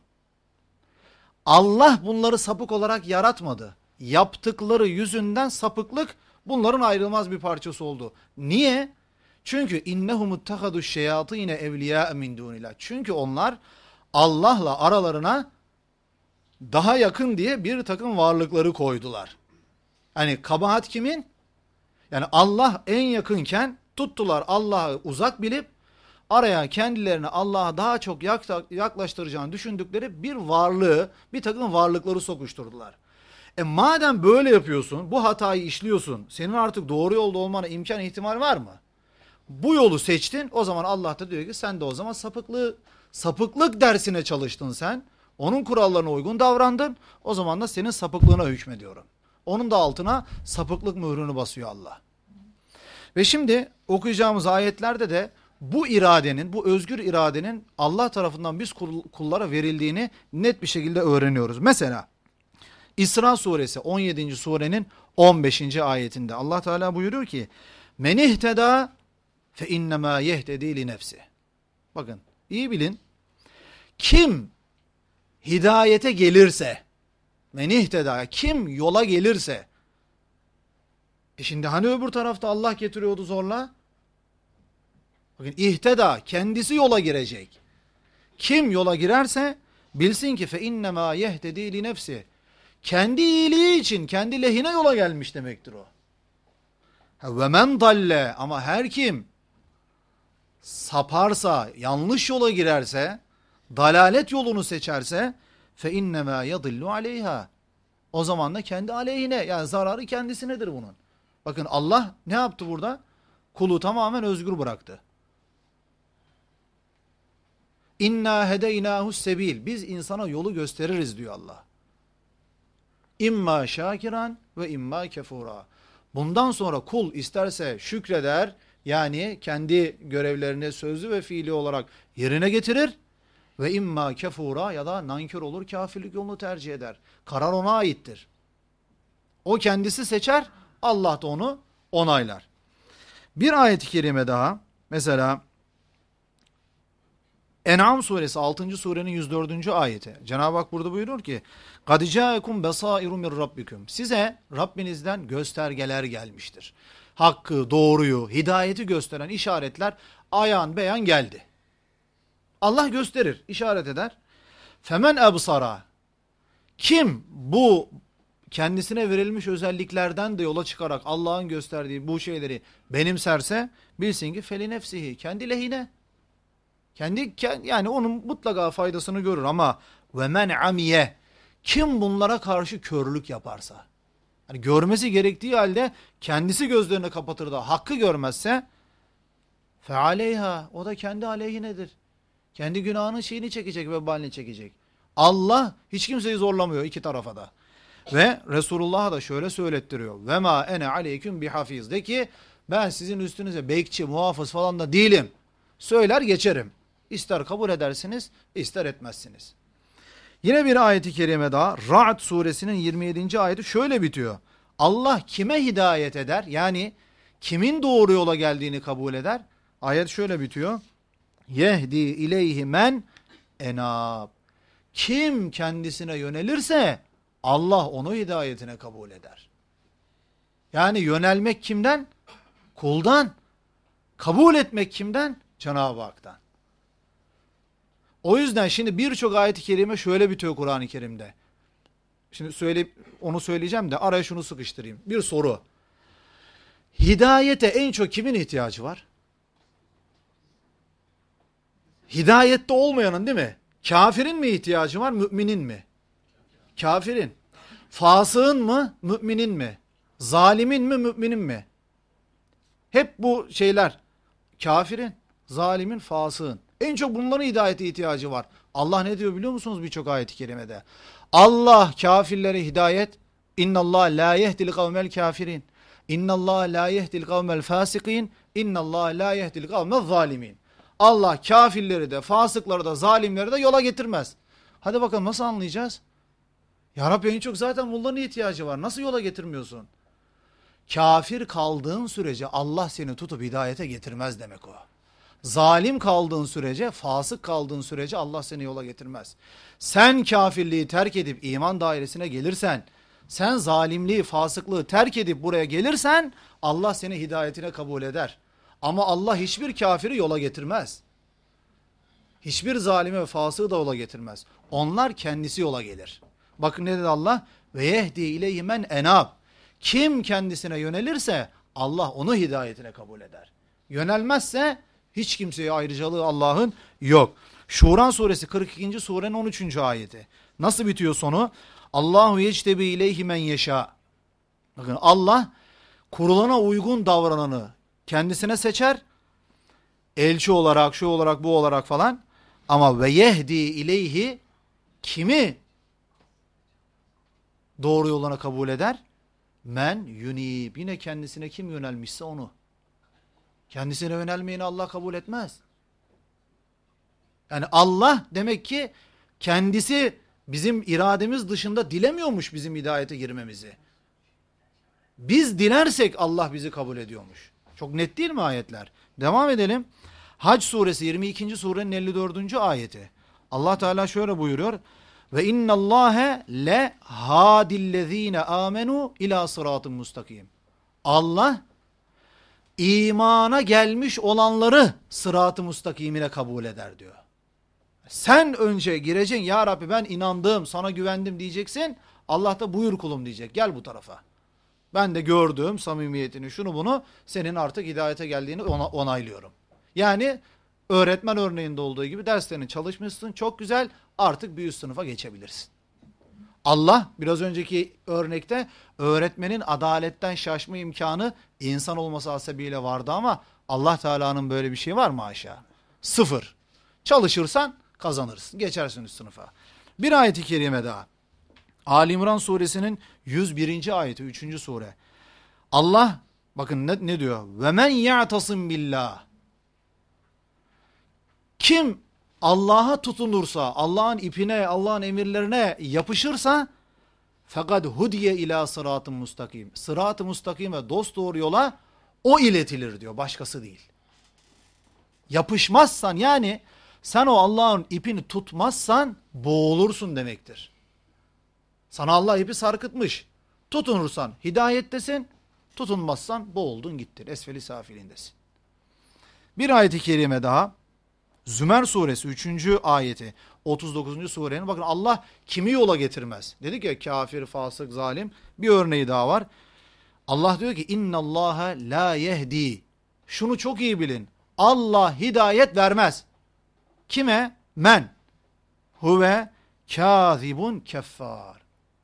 Allah bunları sapık olarak yaratmadı. Yaptıkları yüzünden sapıklık bunların ayrılmaz bir parçası oldu. Niye? Çünkü innehum ittehadu şeyatine evliya min dunillah. Çünkü onlar Allah'la aralarına daha yakın diye bir takım varlıkları koydular. Hani kabahat kimin? Yani Allah en yakınken tuttular Allah'ı uzak bilip araya kendilerini Allah'a daha çok yaklaştıracağını düşündükleri bir varlığı, bir takım varlıkları sokuşturdular. Madem böyle yapıyorsun, bu hatayı işliyorsun, senin artık doğru yolda olmana imkan ihtimal var mı? Bu yolu seçtin, o zaman Allah da diyor ki sen de o zaman sapıklık dersine çalıştın sen. Onun kurallarına uygun davrandın, o zaman da senin sapıklığına hükmediyorum. Onun da altına sapıklık mührünü basıyor Allah. Ve şimdi okuyacağımız ayetlerde de bu iradenin, bu özgür iradenin Allah tarafından biz kullara verildiğini net bir şekilde öğreniyoruz. Mesela İsra suresi 17. surenin 15. ayetinde Allah Teala buyuruyor ki men ihteda fe innema yehtedi li nefsi. Bakın iyi bilin. Kim hidayete gelirse, men ihteda, kim yola gelirse, şimdi hani öbür tarafta Allah getiriyordu zorla? Bakın ihteda, kendisi yola girecek. Kim yola girerse bilsin ki fe innema yehtedi li nefsi. Kendi iyiliği için, kendi lehine yola gelmiş demektir o. Ve men dalle, ama her kim saparsa, yanlış yola girerse, dalalet yolunu seçerse fe innema yadillu aleyha. O zaman da kendi aleyhine, yani zararı kendisinedir bunun. Bakın Allah ne yaptı burada? Kulu tamamen özgür bıraktı. İnna hedeynâhus sebil. Biz insana yolu gösteririz diyor Allah. İmma şakiran ve imma kefura. Bundan sonra kul isterse şükreder, yani kendi görevlerini sözlü ve fiili olarak yerine getirir ve imma kefura, ya da nankör olur, kafirlik yolunu tercih eder. Karar ona aittir. O kendisi seçer, Allah da onu onaylar. Bir ayet-i kerime daha, mesela En'am suresi 6. surenin 104. ayeti. Cenab-ı Hak burada buyuruyor ki قَدْ جَاءَكُمْ بَصَائِرُ مِنْ رَبِّكُمْ. Size Rabbinizden göstergeler gelmiştir. Hakkı, doğruyu, hidayeti gösteren işaretler ayan beyan geldi. Allah gösterir, işaret eder. Femen ebsara. Kim bu kendisine verilmiş özelliklerden de yola çıkarak Allah'ın gösterdiği bu şeyleri benimserse bilsin ki feli nefsihi, kendi lehine. Yani onun mutlaka faydasını görür, ama ve men amiye, kim bunlara karşı körlük yaparsa, hani görmesi gerektiği halde kendisi gözlerini kapatır da hakkı görmezse fe aleyha, o da kendi aleyhinedir. Kendi günahının şeyini çekecek, vebalini çekecek. Allah hiç kimseyi zorlamıyor iki tarafa da. Ve Resulullah da şöyle söylettiriyor. Ve ma ene aleyküm bihafiz. De ki ben sizin üstünüze bekçi, muhafız falan da değilim. Söyler geçerim. İster kabul edersiniz, ister etmezsiniz. Yine bir ayet-i kerime daha, Ra'd suresinin 27. ayeti şöyle bitiyor. Allah kime hidayet eder? Yani kimin doğru yola geldiğini kabul eder? Ayet şöyle bitiyor. Yehdi ileyhi men enab. Kim kendisine yönelirse Allah onu hidayetine kabul eder. Yani yönelmek kimden? Kuldan. Kabul etmek kimden? Cenab-ı Hak'tan. O yüzden şimdi birçok ayet-i kerime şöyle bitiyor Kur'an-ı Kerim'de. Şimdi onu söyleyeceğim de araya şunu sıkıştırayım. Bir soru. Hidayete en çok kimin ihtiyacı var? Hidayette olmayanın, değil mi? Kafirin mi ihtiyacı var, müminin mi? Kafirin. Fasığın mı, müminin mi? Zalimin mi, müminin mi? Hep bu şeyler. Kafirin, zalimin, fasığın. En çok bunların hidayete ihtiyacı var. Allah ne diyor biliyor musunuz birçok ayet-i kerimede? Allah kafirlere hidayet, innallah la yehdil kavmel kafirin, innallah la yehdil kavmel fasikin, innallah la yehdil kavmel zalimin. Allah kafirleri de, fasıkları da, zalimleri de yola getirmez. Hadi bakalım nasıl anlayacağız? Ya Rabbi en çok zaten bunların ihtiyacı var. Nasıl yola getirmiyorsun? Kafir kaldığın sürece Allah seni tutup hidayete getirmez demek o. Zalim kaldığın sürece, fasık kaldığın sürece Allah seni yola getirmez. Sen kafirliği terk edip iman dairesine gelirsen, sen zalimliği, fasıklığı terk edip buraya gelirsen Allah seni hidayetine kabul eder. Ama Allah hiçbir kafiri yola getirmez. Hiçbir zalime ve fasığı da yola getirmez. Onlar kendisi yola gelir. Bakın ne dedi Allah? Ve yehdi ileyhi men enab. Kim kendisine yönelirse Allah onu hidayetine kabul eder. Yönelmezse hiç kimseye ayrıcalığı Allah'ın yok. Şura suresi 42. surenin 13. ayeti. Nasıl bitiyor sonu? Allahu yectebi ileyhi men yeşâ. Bakın Allah kurulana uygun davrananı kendisine seçer. Elçi olarak, şu olarak, bu olarak falan. Ama ve yehdi ileyhi kimi doğru yoluna kabul eder? Men yunib. Yine kendisine kim yönelmişse onu. Kendisine yönelmeyeni Allah kabul etmez. Yani Allah demek ki kendisi bizim irademiz dışında dilemiyormuş bizim hidayete girmemizi. Biz dilersek Allah bizi kabul ediyormuş. Çok net değil mi ayetler? Devam edelim. Hac suresi 22. surenin 54. ayeti. Allah Teala şöyle buyuruyor. Ve innallâhe le hadillezîne âmenû ilâ sıratın mustakim. Allah imana gelmiş olanları sırat-ı mustakimine kabul eder diyor. Sen önce gireceksin, ya Rabbi ben inandım, sana güvendim diyeceksin. Allah da buyur kulum diyecek, gel bu tarafa. Ben de gördüğüm samimiyetini, şunu bunu, senin artık hidayete geldiğini onaylıyorum. Yani öğretmen örneğinde olduğu gibi derslerini çalışmışsın, çok güzel, artık bir üst sınıfa geçebilirsin. Allah biraz önceki örnekte öğretmenin adaletten şaşma imkanı insan olması hasebiyle vardı ama Allah Teala'nın böyle bir şey var mı haşa? Sıfır. Çalışırsan kazanırsın, geçersin üst sınıfa. Bir ayet-i kerime daha. Ali İmran suresinin 101. ayeti 3. sure. Allah bakın ne diyor? Ve men ya'tasim billah. Kim Allah'a tutunursa, Allah'ın ipine, Allah'ın emirlerine yapışırsa fakat hudiye ila sıratın mustakim. Sırat-ı mustakime, dosdoğru yola o iletilir diyor, başkası değil. Yapışmazsan, yani sen o Allah'ın ipini tutmazsan boğulursun demektir. Sana Allah ipi sarkıtmış. Tutunursan hidayettesin, tutunmazsan boğuldun gittin. Esfeli safilindesin. Bir ayet-i kerime daha. Zümer suresi 3. ayeti 39. surenin, bakın Allah kimi yola getirmez. Dedik ya kafir, fasık, zalim. Bir örneği daha var. Allah diyor ki innallâhe la yehdi. Şunu çok iyi bilin. Allah hidayet vermez. Kime? Men. Huve kâzibun keffâr.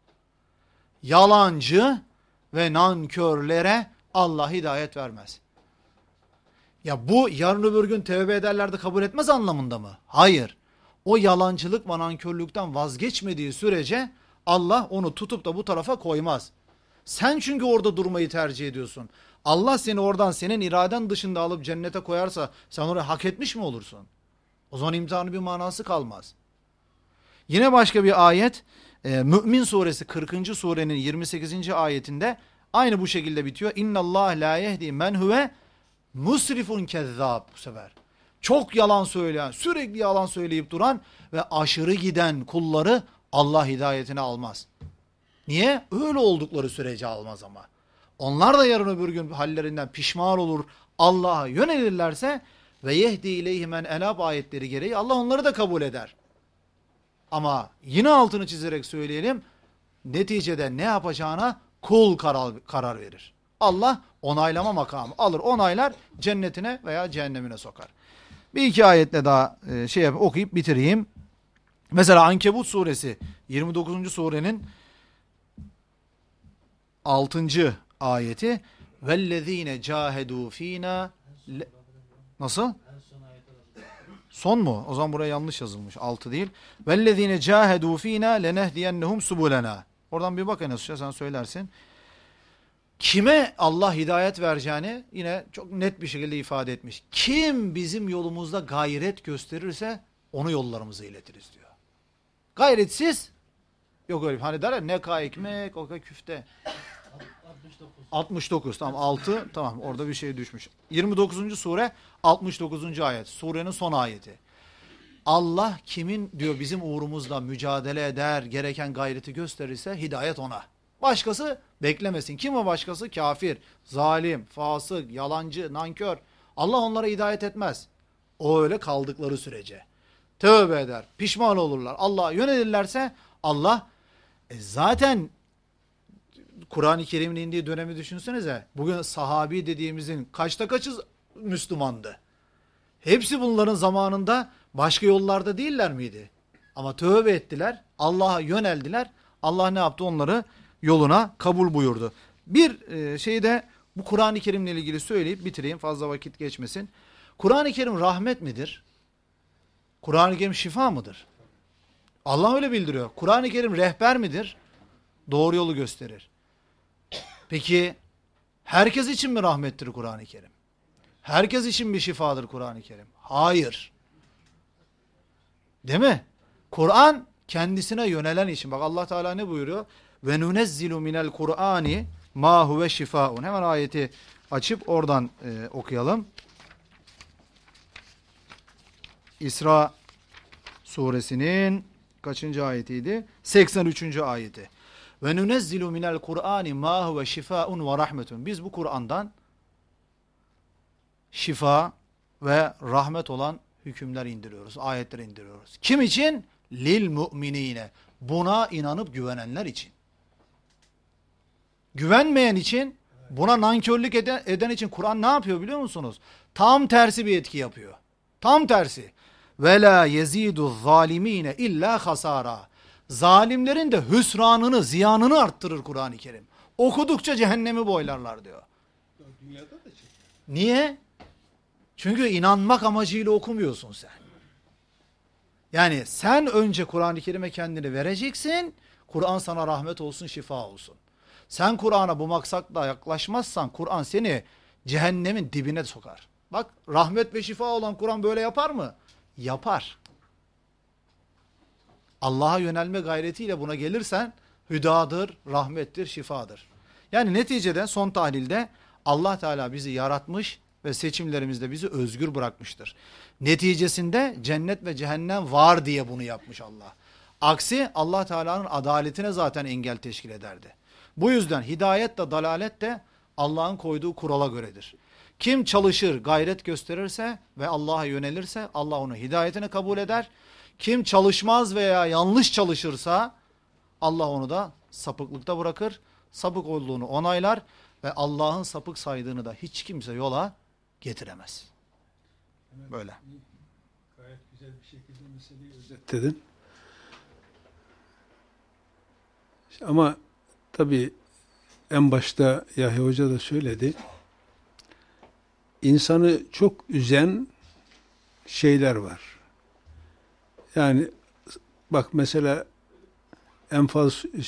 Yalancı ve nankörlere Allah hidayet vermez. Ya bu yarın öbür gün tevbe ederler de kabul etmez anlamında mı? Hayır. O yalancılık ve nankörlükten vazgeçmediği sürece Allah onu tutup da bu tarafa koymaz. Sen çünkü orada durmayı tercih ediyorsun. Allah seni oradan senin iraden dışında alıp cennete koyarsa sen oraya hak etmiş mi olursun? O zaman imtihanın bir manası kalmaz. Yine başka bir ayet, Mü'min suresi 40. surenin 28. ayetinde aynı bu şekilde bitiyor. İnnallâhe lâ yehdi men huve musrifun kezzab, bu sefer. Çok yalan söyleyen, sürekli yalan söyleyip duran ve aşırı giden kulları Allah hidayetine almaz. Niye? Öyle oldukları sürece almaz ama. Onlar da yarın öbür gün hallerinden pişman olur, Allah'a yönelirlerse ve yehdi ileyhi men enab ayetleri gereği Allah onları da kabul eder. Ama yine altını çizerek söyleyelim, neticede ne yapacağına kul karar verir. Allah onaylama makamı alır, onaylar, cennetine veya cehennemine sokar. Bir iki ayetle daha okuyup bitireyim. Mesela Ankebut suresi 29. surenin 6. ayeti vellezine cahedu fina. Nasıl? Son mu? O zaman buraya yanlış yazılmış. 6 değil. Vellezine cahedu fina lenehdiyennehum subulena. Oradan bir bak Enes, sen söylersin. Kime Allah hidayet vereceğini yine çok net bir şekilde ifade etmiş. Kim bizim yolumuzda gayret gösterirse onu yollarımıza iletiriz diyor. Gayretsiz Yok öyle. Hani derler ne ka ekmek, o ka küfte. 69 tamam 6 tamam orada bir şey düşmüş. 29. sure 69. ayet. Surenin son ayeti. Allah kimin diyor bizim uğrumuzda mücadele eder, gereken gayreti gösterirse hidayet ona. Başkası beklemesin. Kim o başkası? Kafir, zalim, fasık, yalancı, nankör. Allah onlara hidayet etmez. O öyle kaldıkları sürece. Tövbe eder, pişman olurlar. Allah'a yönelirlerse Allah zaten Kur'an-ı Kerim'in indiği dönemi düşünsenize. Bugün sahabi dediğimizin kaçta kaçı Müslümandı? Hepsi bunların zamanında başka yollarda değiller miydi? Ama tövbe ettiler, Allah'a yöneldiler. Allah ne yaptı? Onları yoluna kabul buyurdu. Bir şey de bu Kur'an-ı Kerim'le ilgili söyleyip bitireyim, fazla vakit geçmesin. Kur'an-ı Kerim rahmet midir? Kur'an-ı Kerim şifa mıdır? Allah öyle bildiriyor. Kur'an-ı Kerim rehber midir? Doğru yolu gösterir. Peki herkes için mi rahmettir Kur'an-ı Kerim? Herkes için bir şifadır Kur'an-ı Kerim? Hayır. Değil mi? Kur'an kendisine yönelen için. Bak Allah Teala ne buyuruyor? Ve nunezzilu minel Kur'ani ma huve şifaun. Hemen ayeti açıp oradan okuyalım. İsra suresinin kaçıncı ayetiydi? 83. ayeti. Ve nunezzilu minel Kur'ani ma huve şifaun ve rahmetun. Biz bu Kur'an'dan şifa ve rahmet olan hükümler indiriyoruz, ayetler indiriyoruz. Kim için? Lil mu'minine. Buna inanıp güvenenler için. Güvenmeyen için, buna nankörlük eden için Kur'an ne yapıyor biliyor musunuz? Tam tersi bir etki yapıyor. Tam tersi. Ve la yezidu zalimine illa hasara. Zalimlerin de hüsranını, ziyanını arttırır Kur'an-ı Kerim. Okudukça cehennemi boylarlar diyor. Dünyada da çekiyor. Niye? Çünkü inanmak amacıyla okumuyorsun sen. Yani sen önce Kur'an-ı Kerim'e kendini vereceksin. Kur'an sana rahmet olsun, şifa olsun. Sen Kur'an'a bu maksatla yaklaşmazsan Kur'an seni cehennemin dibine sokar. Bak rahmet ve şifa olan Kur'an böyle yapar mı? Yapar. Allah'a yönelme gayretiyle buna gelirsen hüdadır, rahmettir, şifadır. Yani neticede son tahlilde Allah Teala bizi yaratmış ve seçimlerimizde bizi özgür bırakmıştır. Neticesinde cennet ve cehennem var diye bunu yapmış Allah. Aksi Allah Teala'nın adaletine zaten engel teşkil ederdi. Bu yüzden hidayet de dalalet de Allah'ın koyduğu kurala göredir. Kim çalışır, gayret gösterirse ve Allah'a yönelirse Allah onu hidayetine kabul eder. Kim çalışmaz veya yanlış çalışırsa Allah onu da sapıklıkta bırakır. Sapık olduğunu onaylar ve Allah'ın sapık saydığını da hiç kimse yola getiremez. Böyle. Gayet güzel bir şekilde meseleyi özetledin. Ama tabii en başta Yahya Hoca da söyledi. İnsanı çok üzen şeyler var. Yani bak mesela Enfal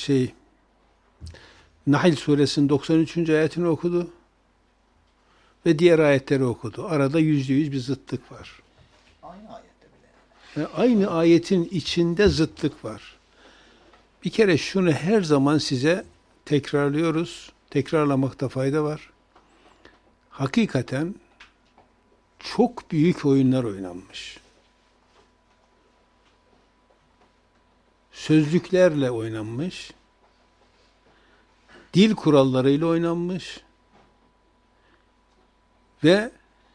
Nahl suresinin 93. ayetini okudu ve diğer ayetleri okudu. Arada %100 bir zıtlık var. Aynı ayette bile. Yani aynı ayetin içinde zıtlık var. Bir kere şunu her zaman size tekrarlıyoruz. Tekrarlamakta fayda var. Hakikaten çok büyük oyunlar oynanmış. Sözlüklerle oynanmış. Dil kurallarıyla oynanmış. Ve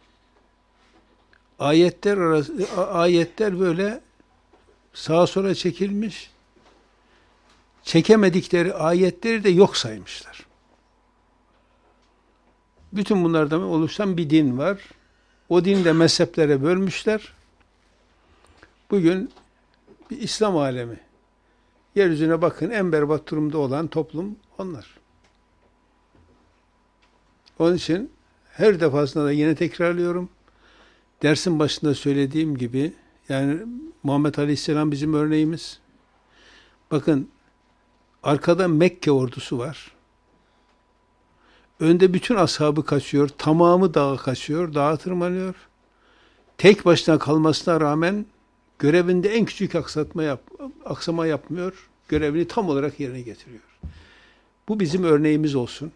ayetler böyle sağa sola çekilmiş. Çekemedikleri ayetleri de yok saymışlar. Bütün bunlardan oluşan bir din var. O dini de mezheplere bölmüşler. Bugün bir İslam alemi. Yeryüzüne bakın, en berbat durumda olan toplum onlar. Onun için her defasında da yine tekrarlıyorum. Dersin başında söylediğim gibi, yani Muhammed Aleyhisselam bizim örneğimiz. Bakın, arkada Mekke ordusu var. Önde bütün ashabı kaçıyor, tamamı dağa kaçıyor, dağa tırmanıyor. Tek başına kalmasına rağmen görevinde en küçük aksama yapmıyor. görevini tam olarak yerine getiriyor. Bu bizim örneğimiz olsun.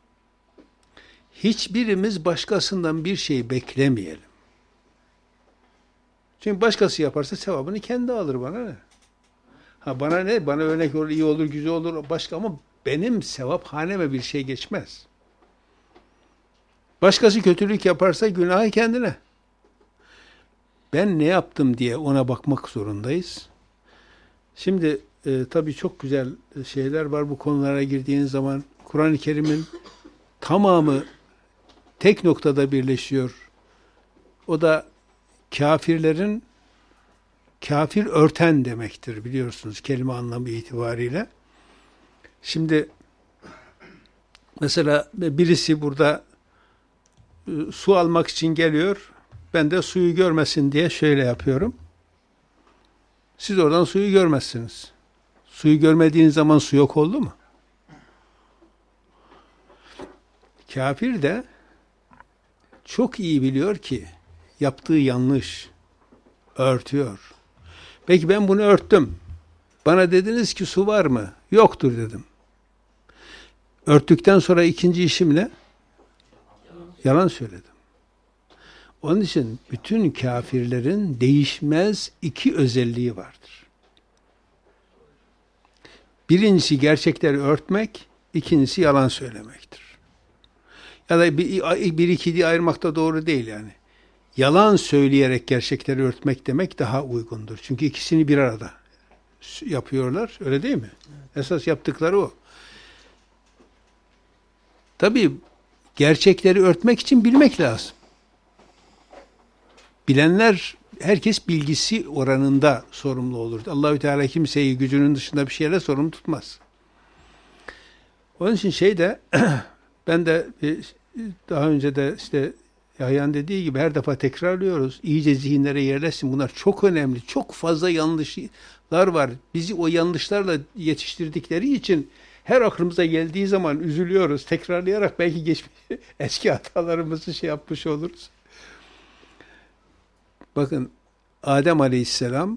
Hiçbirimiz başkasından bir şey beklemeyelim. Çünkü başkası yaparsa sevabını kendi alır, bana ne? Ha bana ne? Bana örnek olur, iyi olur, güzel olur, başka, ama benim sevaphaneme bir şey geçmez. Başkası kötülük yaparsa günahı kendine. Ben ne yaptım diye ona bakmak zorundayız. Şimdi tabii çok güzel şeyler var bu konulara girdiğiniz zaman. Kur'an-ı Kerim'in tamamı tek noktada birleşiyor. O da kafirlerin, kafir örten demektir, biliyorsunuz kelime anlamı itibariyle. Şimdi mesela birisi burada su almak için geliyor. Ben de suyu görmesin diye şöyle yapıyorum. Siz oradan suyu görmezsiniz. Suyu görmediğiniz zaman su yok oldu mu? Kafir de çok iyi biliyor ki yaptığı yanlış, örtüyor. Peki ben bunu örttüm. Bana dediniz ki su var mı? Yoktur dedim. Örttükten sonra ikinci işim ne? Yalan söyledim. Onun için bütün kafirlerin değişmez iki özelliği vardır. Birincisi gerçekleri örtmek, ikincisi yalan söylemektir. Ya da bir iki diye ayırmak da doğru değil yani. Yalan söyleyerek gerçekleri örtmek demek daha uygundur. Çünkü ikisini bir arada yapıyorlar, öyle değil mi? Evet. Esas yaptıkları o. Tabii gerçekleri örtmek için bilmek lazım. Bilenler, herkes bilgisi oranında sorumlu olur. Allahü Teala kimseyi gücünün dışında bir şeyle sorumlu tutmaz. Onun için ben de daha önce de işte Yahya'nın dediği gibi her defa tekrarlıyoruz. İyice zihinlere yerleşsin. Bunlar çok önemli. Çok fazla yanlışlar var. Bizi o yanlışlarla yetiştirdikleri için her aklımıza geldiği zaman üzülüyoruz. Tekrarlayarak belki eski hatalarımızı yapmış oluruz. Bakın, Adem Aleyhisselam,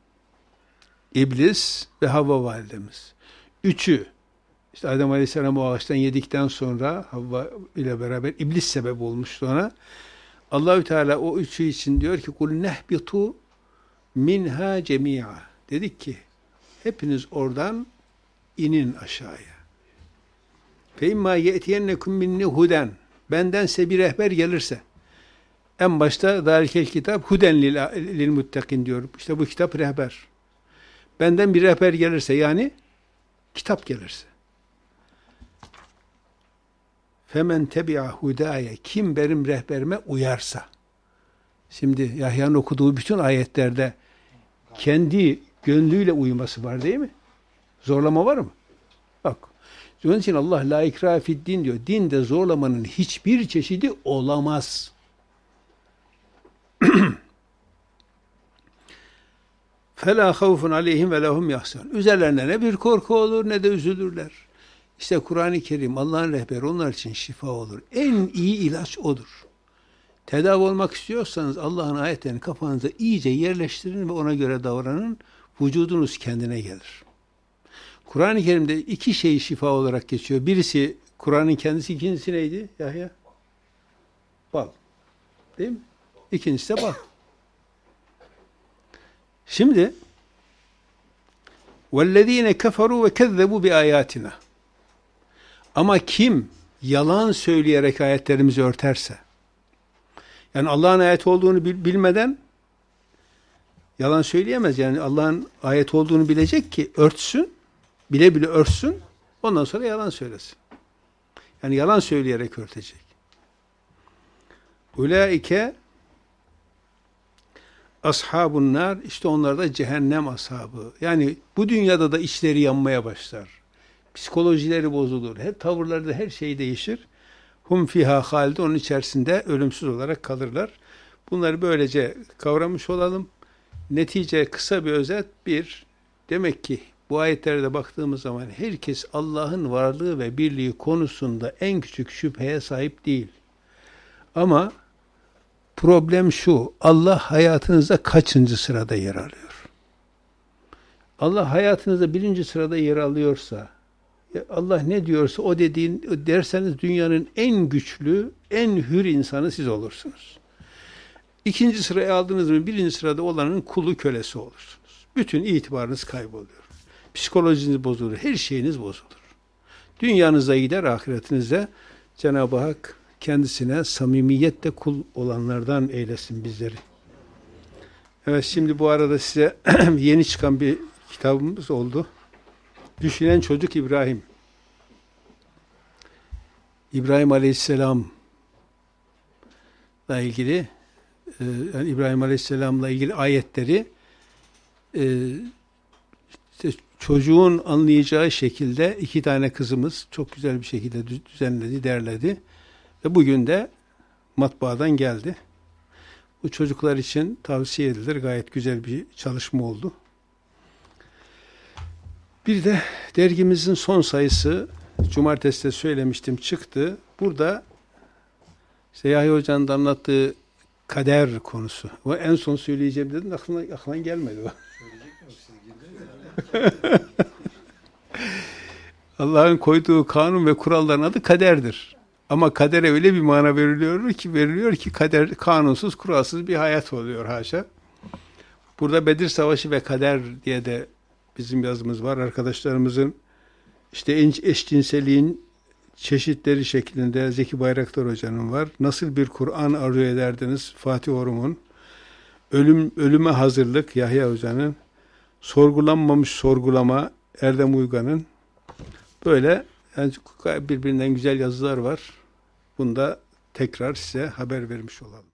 İblis ve Havva validemiz. Üçü, işte Adem Aleyhisselam o ağaçtan yedikten sonra Havva ile beraber İblis sebep olmuştu ona. Allahü Teala o üçü için diyor ki kul nehbitu minha cemi'a. Dedik ki hepiniz oradan inin aşağıya. Fe imma ye'tiyennekum minni huden. Benden size bir rehber gelirse. En başta zalikel kitap huden lil muttakin diyor. İşte bu kitap rehber. Benden bir rehber gelirse, yani kitap gelirse. Femen tebi'a hudaya, kim benim rehberime uyarsa. Şimdi Yahya'nın okuduğu bütün ayetlerde kendi gönlüyle uyuması var değil mi? Zorlama var mı? Bak. Onun için Allah la ikrahe fid din diyor. Dinde zorlamanın hiçbir çeşidi olamaz. فَلَا خَوْفٌ عَلَيْهِمْ وَلَهُمْ يَحْزَنُونَ. Üzerlerine ne bir korku olur ne de üzülürler. İşte Kur'an-ı Kerim, Allah'ın rehberi onlar için şifa olur. En iyi ilaç odur. Tedavi olmak istiyorsanız Allah'ın ayetlerini kafanıza iyice yerleştirin ve ona göre davranın. Vücudunuz kendine gelir. Kur'an-ı Kerim'de iki şey şifa olarak geçiyor. Birisi Kur'an'ın kendisi, ikincisi neydi Yahya? Bal. Değil mi? İkincisi de bal. Şimdi وَالَّذ۪ينَ كَفَرُوا وَكَذَّبُوا بِآيَاتِنَا. Ama kim yalan söyleyerek ayetlerimizi örterse, yani Allah'ın ayet olduğunu bilmeden yalan söyleyemez. Yani Allah'ın ayet olduğunu bilecek ki örtsün, bile bile örtsün, ondan sonra yalan söylesin. Yani yalan söyleyerek örtecek. Ulaike ashabun nar, işte onlar da cehennem ashabı. Yani bu dünyada da içleri yanmaya başlar. Psikolojileri bozulur. Her tavırları, her şey değişir. Hum fiha halide, onun içerisinde ölümsüz olarak kalırlar. Bunları böylece kavramış olalım. Netice, kısa bir özet. Demek ki bu ayetlerde baktığımız zaman herkes Allah'ın varlığı ve birliği konusunda en küçük şüpheye sahip değil. Ama problem şu: Allah hayatınızda kaçıncı sırada yer alıyor? Allah hayatınızda birinci sırada yer alıyorsa, Allah ne diyorsa o dediğin derseniz dünyanın en güçlü, en hür insanı siz olursunuz. İkinci sıraya aldınız mı birinci sırada olanın kulu kölesi olursunuz. Bütün itibarınız kayboluyor. Psikolojiniz bozulur, her şeyiniz bozulur. Dünyanıza gider, ahiretinize Cenab-ı Hak kendisine samimiyetle kul olanlardan eylesin bizleri. Evet, şimdi bu arada size yeni çıkan bir kitabımız oldu. Düşünen Çocuk İbrahim. İbrahim Aleyhisselam'la ilgili yani İbrahim Aleyhisselam'la ilgili ayetleri işte çocuğun anlayacağı şekilde 2 tane kızımız çok güzel bir şekilde düzenledi, derledi ve bugün de matbaadan geldi. Bu çocuklar için tavsiye edilir. Gayet güzel bir çalışma oldu. Bir de dergimizin son sayısı, cumartesi de söylemiştim, çıktı. Burada işte Yahya Hoca'nın da anlattığı kader konusu. O en son söyleyeceğim dedim, aklına gelmedi o. Allah'ın koyduğu kanun ve kuralların adı kaderdir. Ama kadere öyle bir mana veriliyor ki kader kanunsuz, kuralsız bir hayat oluyor haşa. Burada Bedir Savaşı ve kader diye de bizim yazımız var. Arkadaşlarımızın işte eşcinselliğin çeşitleri şeklinde Zeki Bayraktar Hoca'nın var. Nasıl bir Kur'an arzu ederdiniz? Fatih Orum'un. Ölüme hazırlık Yahya Hoca'nın. Sorgulanmamış sorgulama Erdem Uygan'ın. Böyle yani birbirinden güzel yazılar var. Bunda tekrar size haber vermiş olalım.